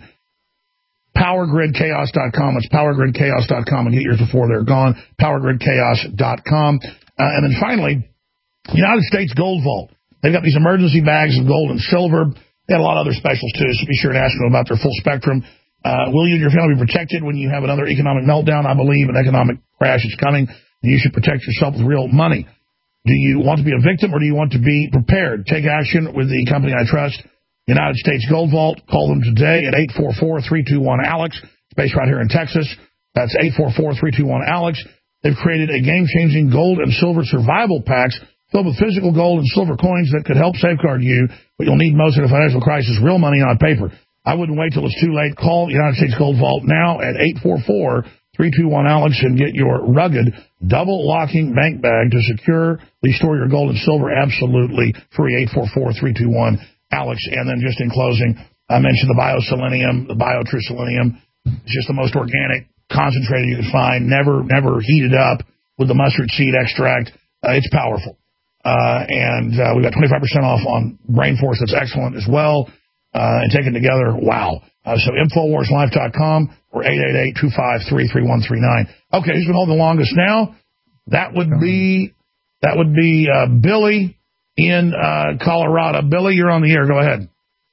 power grid chaos dot com. It's power grid chaos dot com and get yours before they're gone. power grid chaos dot com. Uh, and then finally, United States Gold Vault. They've got these emergency bags of gold and silver. They had a lot of other specials, too, so be sure to ask them about their full spectrum. Uh, will you and your family be protected when you have another economic meltdown? I believe an economic crash is coming, and you should protect yourself with real money. Do you want to be a victim, or do you want to be prepared? Take action with the company I trust, United States Gold Vault. Call them today at eight four four, three two one, ALEX. It's based right here in Texas. That's eight four four, three two one, ALEX. They've created a game-changing gold and silver survival packs filled with physical gold and silver coins that could help safeguard you, but you'll need most in a financial crisis, real money on paper. I wouldn't wait till it's too late. Call United States Gold Vault now at eight four four, three two one, ALEX and get your rugged double-locking bank bag to securely store your gold and silver absolutely free. eight four four, three two one, ALEX. And then just in closing, I mentioned the BioSelenium, the BioTrue Selenium. It's just the most organic, concentrated you can find, never never heated up with the mustard seed extract. Uh, it's powerful. Uh, and uh, we've got twenty-five percent off on Brain Force. That's excellent as well. Uh, and taken together, wow. Uh, so Infowars Life dot com or eight eight eight, two five three, three one three nine. Okay, who's been holding the longest now? That would be that would be uh, Billy in uh, Colorado. Billy, you're on the air. Go ahead.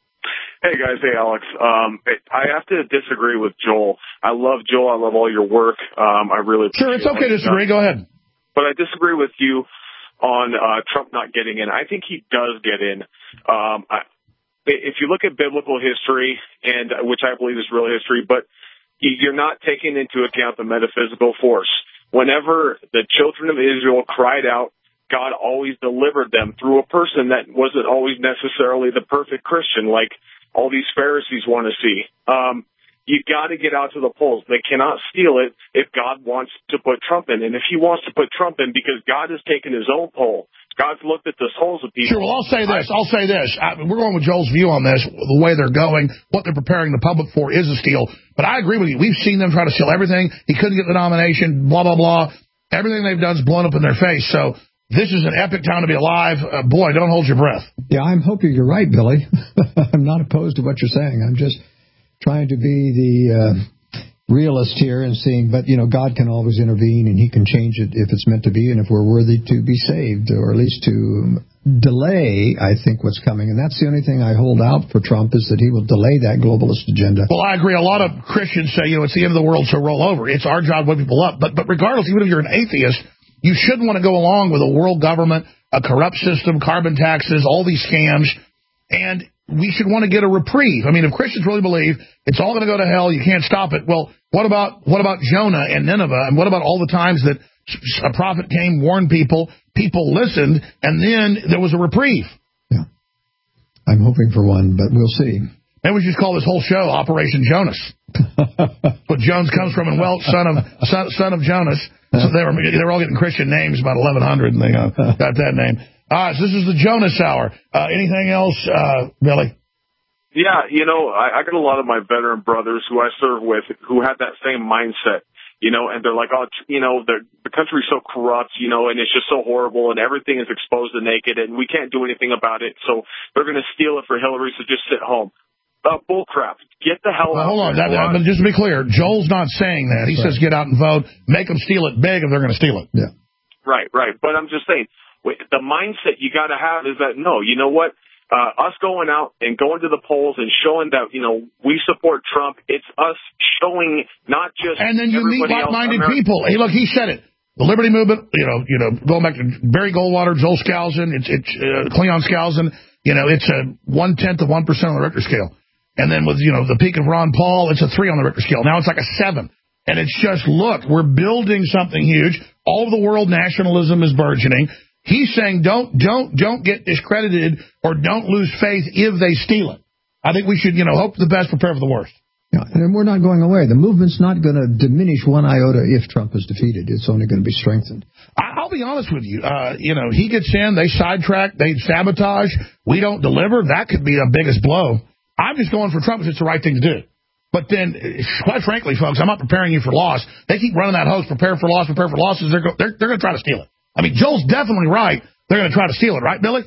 Hey, guys. Hey, Alex. Um, I have to disagree with Joel. I love Joel. I love all your work. Um, I really Sure, it's okay to disagree. Go ahead. But I disagree with you on uh, Trump not getting in. I think he does get in. Um, I, if you look at biblical history, and which I believe is real history, but you're not taking into account the metaphysical force. Whenever the children of Israel cried out, God always delivered them through a person that wasn't always necessarily the perfect Christian, like all these Pharisees want to see. Um, you got to get out to the polls. They cannot steal it if God wants to put Trump in. And if he wants to put Trump in because God has taken his own poll, God's looked at the souls of people. Sure, well, I'll say this. I'll say this. I, we're going with Joel's view on this. The way they're going, what they're preparing the public for is a steal. But I agree with you. We've seen them try to steal everything. He couldn't get the nomination, blah, blah, blah. Everything they've done is blown up in their face. So this is an epic time to be alive. Uh, boy, don't hold your breath. Yeah, I'm hoping you're right, Billy. I'm not opposed to what you're saying. I'm just trying to be the uh, realist here and seeing, but, you know, God can always intervene and he can change it if it's meant to be and if we're worthy to be saved, or at least to delay, I think, what's coming. And that's the only thing I hold out for Trump, is that he will delay that globalist agenda. Well, I agree. A lot of Christians say, you know, it's the end of the world, so roll over. It's our job to wake people up. But, but regardless, even if you're an atheist, You shouldn't want to go along with a world government, a corrupt system, carbon taxes, all these scams, and we should want to get a reprieve. I mean, if Christians really believe it's all going to go to hell, you can't stop it, well, what about what about Jonah and Nineveh, and what about all the times that a prophet came, warned people, people listened, and then there was a reprieve? Yeah. I'm hoping for one, but we'll see. Maybe we should just call this whole show Operation Jonas. What Jones comes from, and Welch, son of son, son of Jonas. So they were they were all getting Christian names, about eleven hundred, and they uh, got that name. All right, so this is the Jonas Hour. Uh, anything else, uh, Billy? Yeah, you know, I, I got a lot of my veteran brothers who I serve with who had that same mindset, you know, and they're like, oh, you know, the country's so corrupt, you know, and it's just so horrible, and everything is exposed and naked, and we can't do anything about it, so they're going to steal it for Hillary, so just sit home. Uh, bull crap. Get the hell well, out. Hold on. That, that, but just to be clear, Joel's not saying that. He right. says get out and vote. Make them steal it big if they're going to steal it. Yeah. Right, right. But I'm just saying, the mindset you got to have is that, no, you know what? Uh, us going out and going to the polls and showing that, you know, we support Trump, it's us showing not just And then you meet like-minded else, people. Hey, look, he said it. The Liberty Movement, you know, you know, going back to Barry Goldwater, Joel Skousen, it's, it's uh, Cleon Skousen, you know, it's a one-tenth of one percent on the Richter scale. And then with, you know, the peak of Ron Paul, it's a three on the Richter scale. Now it's like a seven. And it's just, look, we're building something huge. All of the world nationalism is burgeoning. He's saying don't don't don't get discredited or don't lose faith if they steal it. I think we should, you know, hope for the best, prepare for the worst. Yeah, and we're not going away. The movement's not going to diminish one iota if Trump is defeated. It's only going to be strengthened. I'll be honest with you. Uh, you know, he gets in, they sidetrack, they sabotage. We don't deliver. That could be the biggest blow. I'm just going for Trump because it's the right thing to do. But then, quite frankly, folks, I'm not preparing you for loss. They keep running that host, prepare for loss, prepare for losses. They're, go, they're, they're going to try to steal it. I mean, Joel's definitely right. They're going to try to steal it, right, Billy?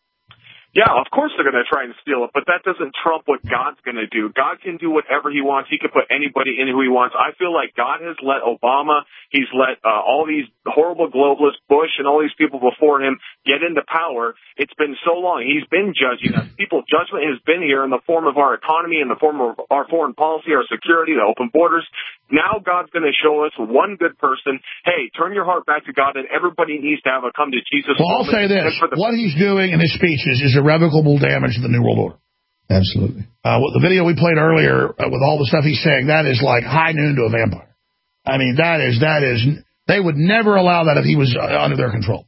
Yeah, of course they're going to try and steal it, but that doesn't trump what God's going to do. God can do whatever he wants. He can put anybody in who he wants. I feel like God has let Obama, he's let uh, all these horrible globalists, Bush, and all these people before him get into power. It's been so long. He's been judging us. People's judgment has been here in the form of our economy, in the form of our foreign policy, our security, the open borders. Now God's going to show us one good person. Hey, turn your heart back to God, and everybody needs to have a come to Jesus Well, I'll say this. The- what he's doing in his speeches is irrevocable damage to the New World Order. Absolutely. Uh, with the video we played earlier, uh, with all the stuff he's saying, that is like high noon to a vampire. I mean, that is, that is, they would never allow that if he was uh, under their control.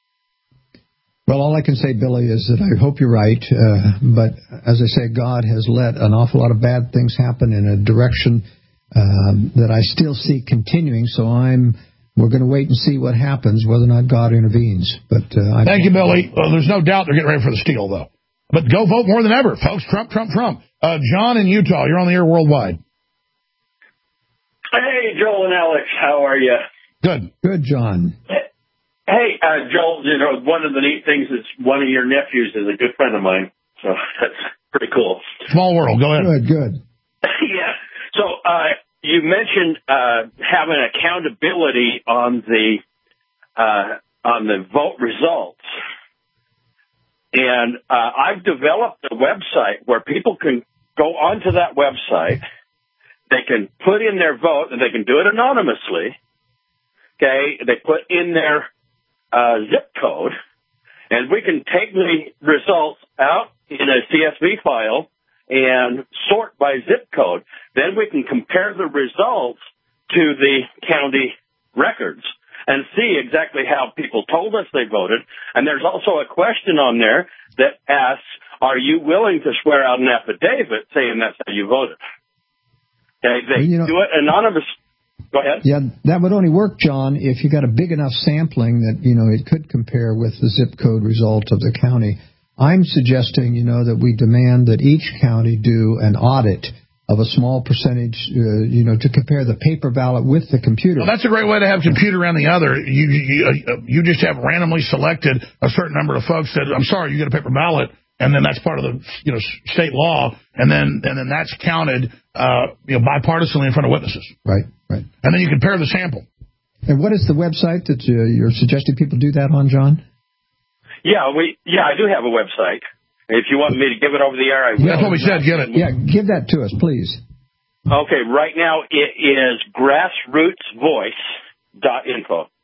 Well, all I can say, Billy, is that I hope you're right. Uh, but as I say, God has let an awful lot of bad things happen in a direction um, that I still see continuing. So I'm, we're going to wait and see what happens, whether or not God intervenes. But uh, I Thank you, Billy. Well, there's no doubt they're getting ready for the steal, though. But go vote more than ever, folks. Trump, Trump, Trump. Uh, John in Utah, you're on the air worldwide. Hey, Joel and Alex, how are you? Good. Good, John. Hey, uh, Joel, you know, one of the neat things is one of your nephews is a good friend of mine, so that's pretty cool. Small world. Go ahead. Good, good. Yeah. So uh, you mentioned uh, having accountability on the uh, on the vote results. And uh, I've developed a website where people can go onto that website. They can put in their vote, and they can do it anonymously. Okay, they put in their uh, zip code, and we can take the results out in a C S V file and sort by zip code. Then we can compare the results to the county records and see exactly how people told us they voted. And there's also a question on there that asks, are you willing to swear out an affidavit saying that's how you voted? Okay, they you know, do it anonymous. Go ahead. Yeah, that would only work, John, if you got a big enough sampling that, you know, it could compare with the zip code result of the county. I'm suggesting, you know, that we demand that each county do an audit of a small percentage, uh, you know, to compare the paper ballot with the computer. Well, that's a great way to have computer around the other. You you, uh, you just have randomly selected a certain number of folks that, I'm sorry, you get a paper ballot, and then that's part of the, you know, state law, and then and then that's counted, uh, you know, bipartisanly in front of witnesses. Right, right. And then you compare the sample. And what is the website that uh, you're suggesting people do that on, John? Yeah, we yeah, I do have a website. If you want me to give it over the air, I will. That's what we said. Get it. Yeah, give that to us, please. Okay, right now it is grassroots voice dot info.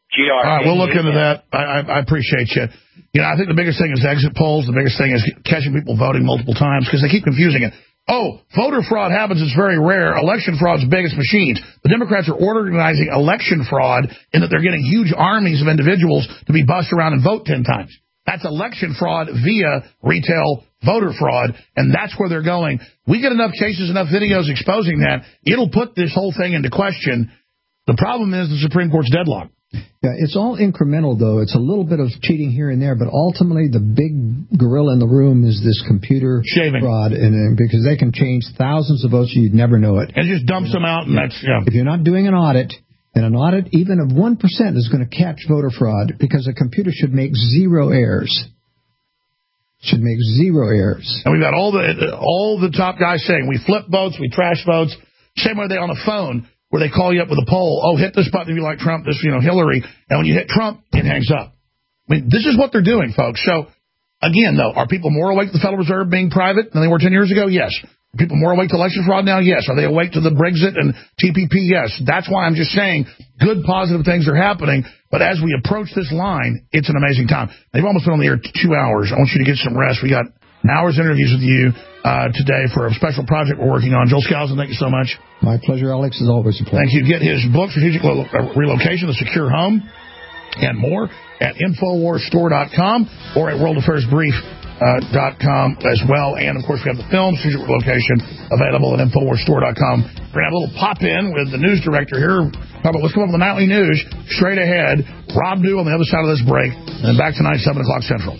G R A. All right, we'll look into that. I, I, I appreciate you. You know, I think the biggest thing is exit polls. The biggest thing is catching people voting multiple times because they keep confusing it. Oh, voter fraud happens. It's very rare. Election fraud's biggest machines. The Democrats are organizing election fraud in that they're getting huge armies of individuals to be bussed around and vote ten times. That's election fraud via retail voter fraud, and that's where they're going. We get enough cases, enough videos exposing that, it'll put this whole thing into question. The problem is the Supreme Court's deadlocked. Yeah, it's all incremental, though. It's a little bit of cheating here and there, but ultimately the big gorilla in the room is this computer Shaving. fraud, and, and because they can change thousands of votes, you'd never know it. And it just dumps them out, and that's, yeah. If you're not doing an audit, and an audit even of one percent is going to catch voter fraud because a computer should make zero errors. Should make zero errors. And we've got all the all the top guys saying we flip votes, we trash votes. Same way they on the phone where they call you up with a poll. Oh, hit this button if you like Trump, this, you know, Hillary. And when you hit Trump, it hangs up. I mean, this is what they're doing, folks. So, again, though, are people more awake to the Federal Reserve being private than they were ten years ago? Yes. Are people more awake to election fraud now? Yes. Are they awake to the Brexit and T P P? Yes. That's why I'm just saying good, positive things are happening. But as we approach this line, it's an amazing time. They've almost been on the air two hours. I want you to get some rest. We got hours interviews with you uh, today for a special project we're working on. Joel Skousen, thank you so much. My pleasure, Alex. Is always a pleasure. Thank you. Get his book, Strategic Relocation, The Secure Home, and more at Infowars Store dot com or at World Affairs Brief dot com uh, as well. And, of course, we have the film, Strategic Relocation, available at Infowars Store dot com. We're going to have a little pop-in with the news director here. Talk about what's coming up with the nightly news straight ahead. Rob Dew on the other side of this break. And then back tonight, seven o'clock Central.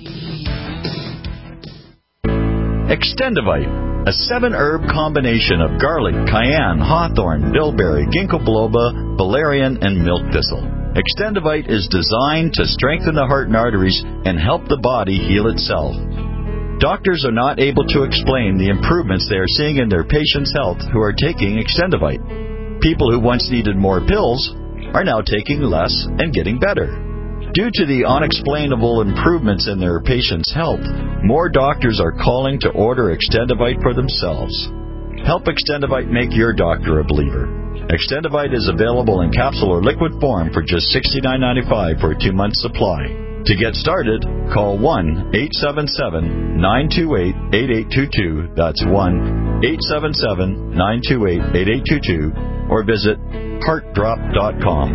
Extendivite, a seven-herb combination of garlic, cayenne, hawthorn, bilberry, ginkgo biloba, valerian, and milk thistle. Extendivite is designed to strengthen the heart and arteries and help the body heal itself. Doctors are not able to explain the improvements they are seeing in their patients' health who are taking Extendivite. People who once needed more pills are now taking less and getting better. Due to the unexplainable improvements in their patients' health, more doctors are calling to order Extendivite for themselves. Help Extendivite make your doctor a believer. Extendivite is available in capsule or liquid form for just sixty-nine ninety-five for a two-month supply. To get started, call one eight seven seven, nine two eight, eight eight two two. That's one eight seven seven, nine two eight, eight eight two two. Or visit heart drop dot com.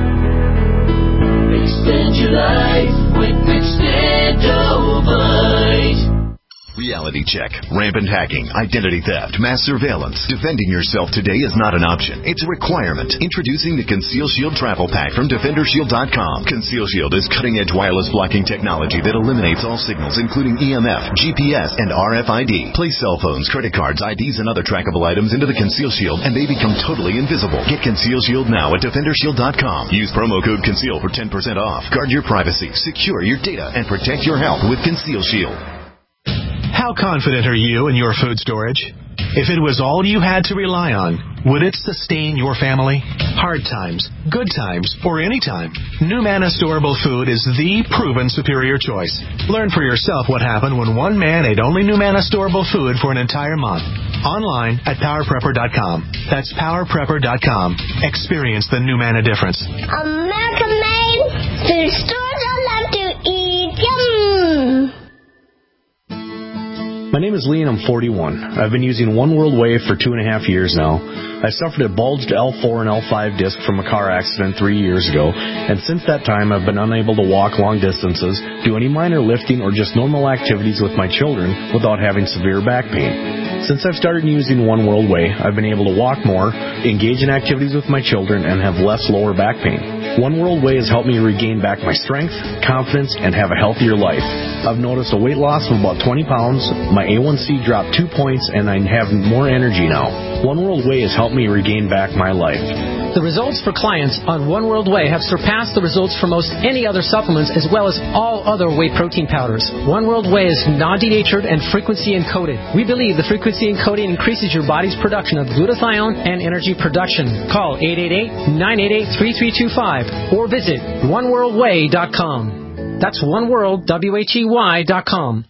Extend your life with Extendovite. Reality check, rampant hacking, identity theft, mass surveillance. Defending yourself today is not an option. It's a requirement. Introducing the Conceal Shield Travel Pack from Defender Shield dot com. Conceal Shield is cutting-edge wireless blocking technology that eliminates all signals, including E M F, G P S, and R F I D. Place cell phones, credit cards, I Ds, and other trackable items into the Conceal Shield, and they become totally invisible. Get Conceal Shield now at Defender Shield dot com. Use promo code CONCEAL for ten percent off. Guard your privacy, secure your data, and protect your health with Conceal Shield. How confident are you in your food storage? If it was all you had to rely on, would it sustain your family? Hard times, good times, or any time, NuManna Storable Food is the proven superior choice. Learn for yourself what happened when one man ate only NuManna Storable Food for an entire month. Online at power prepper dot com. That's power prepper dot com. Experience the NuManna difference. American made food stores I love to eat. Yum! My name is Lee and I'm forty-one. I've been using One World Wave for two and a half years now. I suffered a bulged L four and L five disc from a car accident three years ago, and since that time I've been unable to walk long distances, do any minor lifting, or just normal activities with my children without having severe back pain. Since I've started using One World Way, I've been able to walk more, engage in activities with my children, and have less lower back pain. One World Way has helped me regain back my strength, confidence, and have a healthier life. I've noticed a weight loss of about twenty pounds, my A one C dropped two points, and I have more energy now. One World Way has helped me regain back my life. The results for clients on One World Way have surpassed the results for most any other supplements, as well as all other whey protein powders. One World Way is non-denatured and frequency encoded. We believe the frequency encoding increases your body's production of glutathione and energy production. Call eight eight eight, nine eight eight, three three two five or visit one world way dot com. That's one world, W H E Y dot com.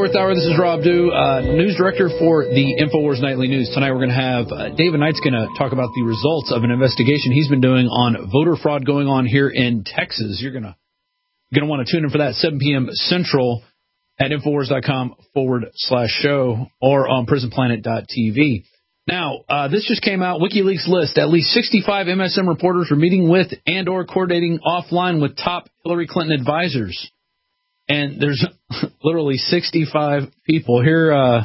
fourth hour. This is Rob Dew, uh, news director for the InfoWars Nightly News. Tonight we're going to have uh, David Knight's going to talk about the results of an investigation he's been doing on voter fraud going on here in Texas. You're going to going to want to tune in for that, seven p.m. Central at Infowars.com forward slash show or on prison planet dot t v. Now, uh, this just came out, WikiLeaks list. At least sixty-five M S M reporters were meeting with and or coordinating offline with top Hillary Clinton advisors. And there's literally sixty-five people here. Uh,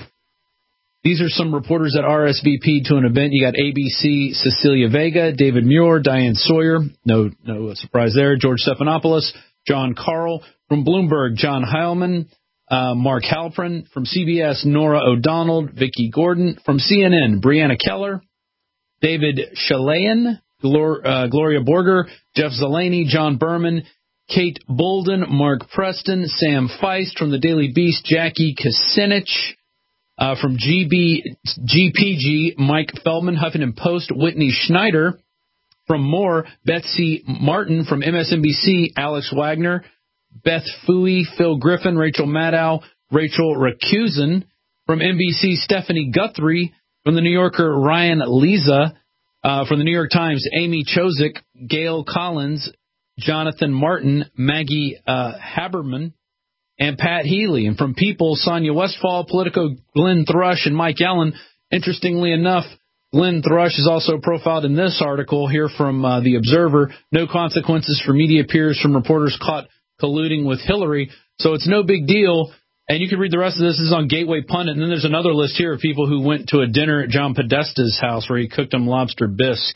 these are some reporters that R S V P'd to an event. You got A B C, Cecilia Vega, David Muir, Diane Sawyer. No, no surprise there. George Stephanopoulos, John Carl. From Bloomberg, John Heilman, uh, Mark Halpern. From C B S, Nora O'Donnell, Vicki Gordon. From C N N, Brianna Keller, David Chalayan, Glor- uh, Gloria Borger, Jeff Zeleny, John Berman, Kate Bolden, Mark Preston, Sam Feist. From the Daily Beast, Jackie Kucinich. Uh, from G B, G P G, Mike Feldman, Huffington Post, Whitney Schneider. From More, Betsy Martin. From M S N B C, Alex Wagner, Beth Fooey, Phil Griffin, Rachel Maddow, Rachel Racusin. From N B C, Stephanie Guthrie. From the New Yorker, Ryan Leza. Uh, from the New York Times, Amy Chozick, Gail Collins, Jonathan Martin, Maggie uh, Haberman, and Pat Healy. And from People, Sonia Westfall, Politico, Glenn Thrush, and Mike Allen. Interestingly enough, Glenn Thrush is also profiled in this article here from uh, The Observer. No consequences for media peers from reporters caught colluding with Hillary. So it's no big deal. And you can read the rest of this. This is on Gateway Pundit. And then there's another list here of people who went to a dinner at John Podesta's house where he cooked them lobster bisque.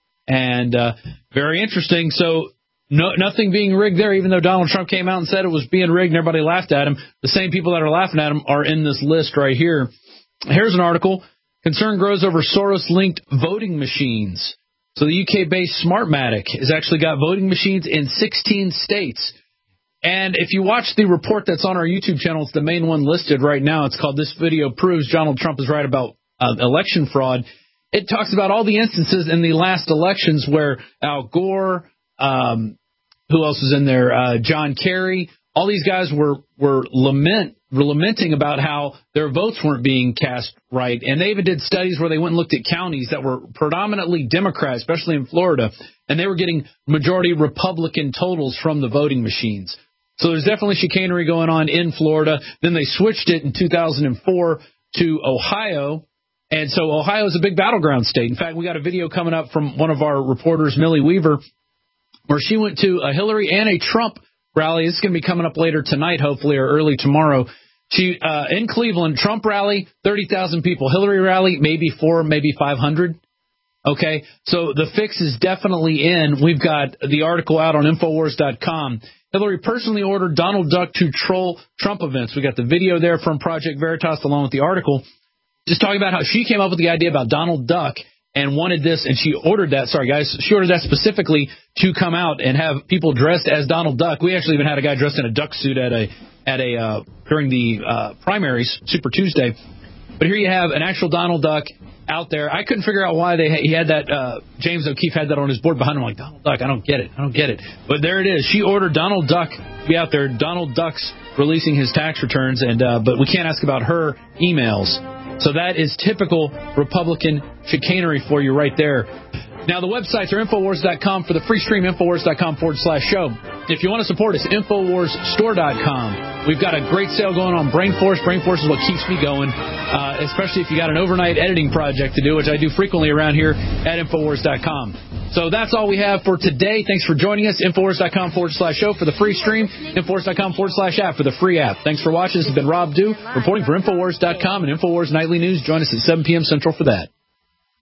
And uh, very interesting. So no, nothing being rigged there, even though Donald Trump came out and said it was being rigged and everybody laughed at him. The same people that are laughing at him are in this list right here. Here's an article. Concern grows over Soros-linked voting machines. So the U K-based Smartmatic has actually got voting machines in sixteen states. And if you watch the report that's on our YouTube channel, it's the main one listed right now. It's called This Video Proves Donald Trump is Right About uh, Election Fraud. It talks about all the instances in the last elections where Al Gore, um, who else was in there, uh, John Kerry, all these guys were, were lament were lamenting about how their votes weren't being cast right. And they even did studies where they went and looked at counties that were predominantly Democrat, especially in Florida, and they were getting majority Republican totals from the voting machines. So there's definitely chicanery going on in Florida. Then they switched it in two thousand four to Ohio. And so Ohio is a big battleground state. In fact, we got a video coming up from one of our reporters, Millie Weaver, where she went to a Hillary and a Trump rally. It's going to be coming up later tonight, hopefully, or early tomorrow. She uh, in Cleveland, Trump rally, thirty thousand people. Hillary rally, maybe four, maybe five hundred. Okay, so the fix is definitely in. We've got the article out on Infowars dot com. Hillary personally ordered Donald Duck to troll Trump events. We got the video there from Project Veritas along with the article. Just talking about how she came up with the idea about Donald Duck and wanted this, and she ordered that, sorry guys, she ordered that specifically to come out and have people dressed as Donald Duck. We actually even had a guy dressed in a duck suit at a, at a, uh, during the, uh, primaries, Super Tuesday. But here you have an actual Donald Duck out there. I couldn't figure out why they he had that, uh, James O'Keefe had that on his board behind him. I'm like, Donald Duck, I don't get it. I don't get it. But there it is. She ordered Donald Duck to be out there. Donald Duck's releasing his tax returns, and, uh, but we can't ask about her emails. So that is typical Republican chicanery for you right there. Now, the websites are Infowars dot com for the free stream, Infowars dot com forward slash show. If you want to support us, Infowars Store dot com. We've got a great sale going on Brainforce. Brainforce is what keeps me going, uh, especially if you got an overnight editing project to do, which I do frequently around here at Infowars dot com. So that's all we have for today. Thanks for joining us. Infowars dot com forward slash show for the free stream. Infowars dot com forward slash app for the free app. Thanks for watching. This has been Rob Dew reporting for Infowars dot com and Infowars Nightly News. Join us at seven p.m. Central for that.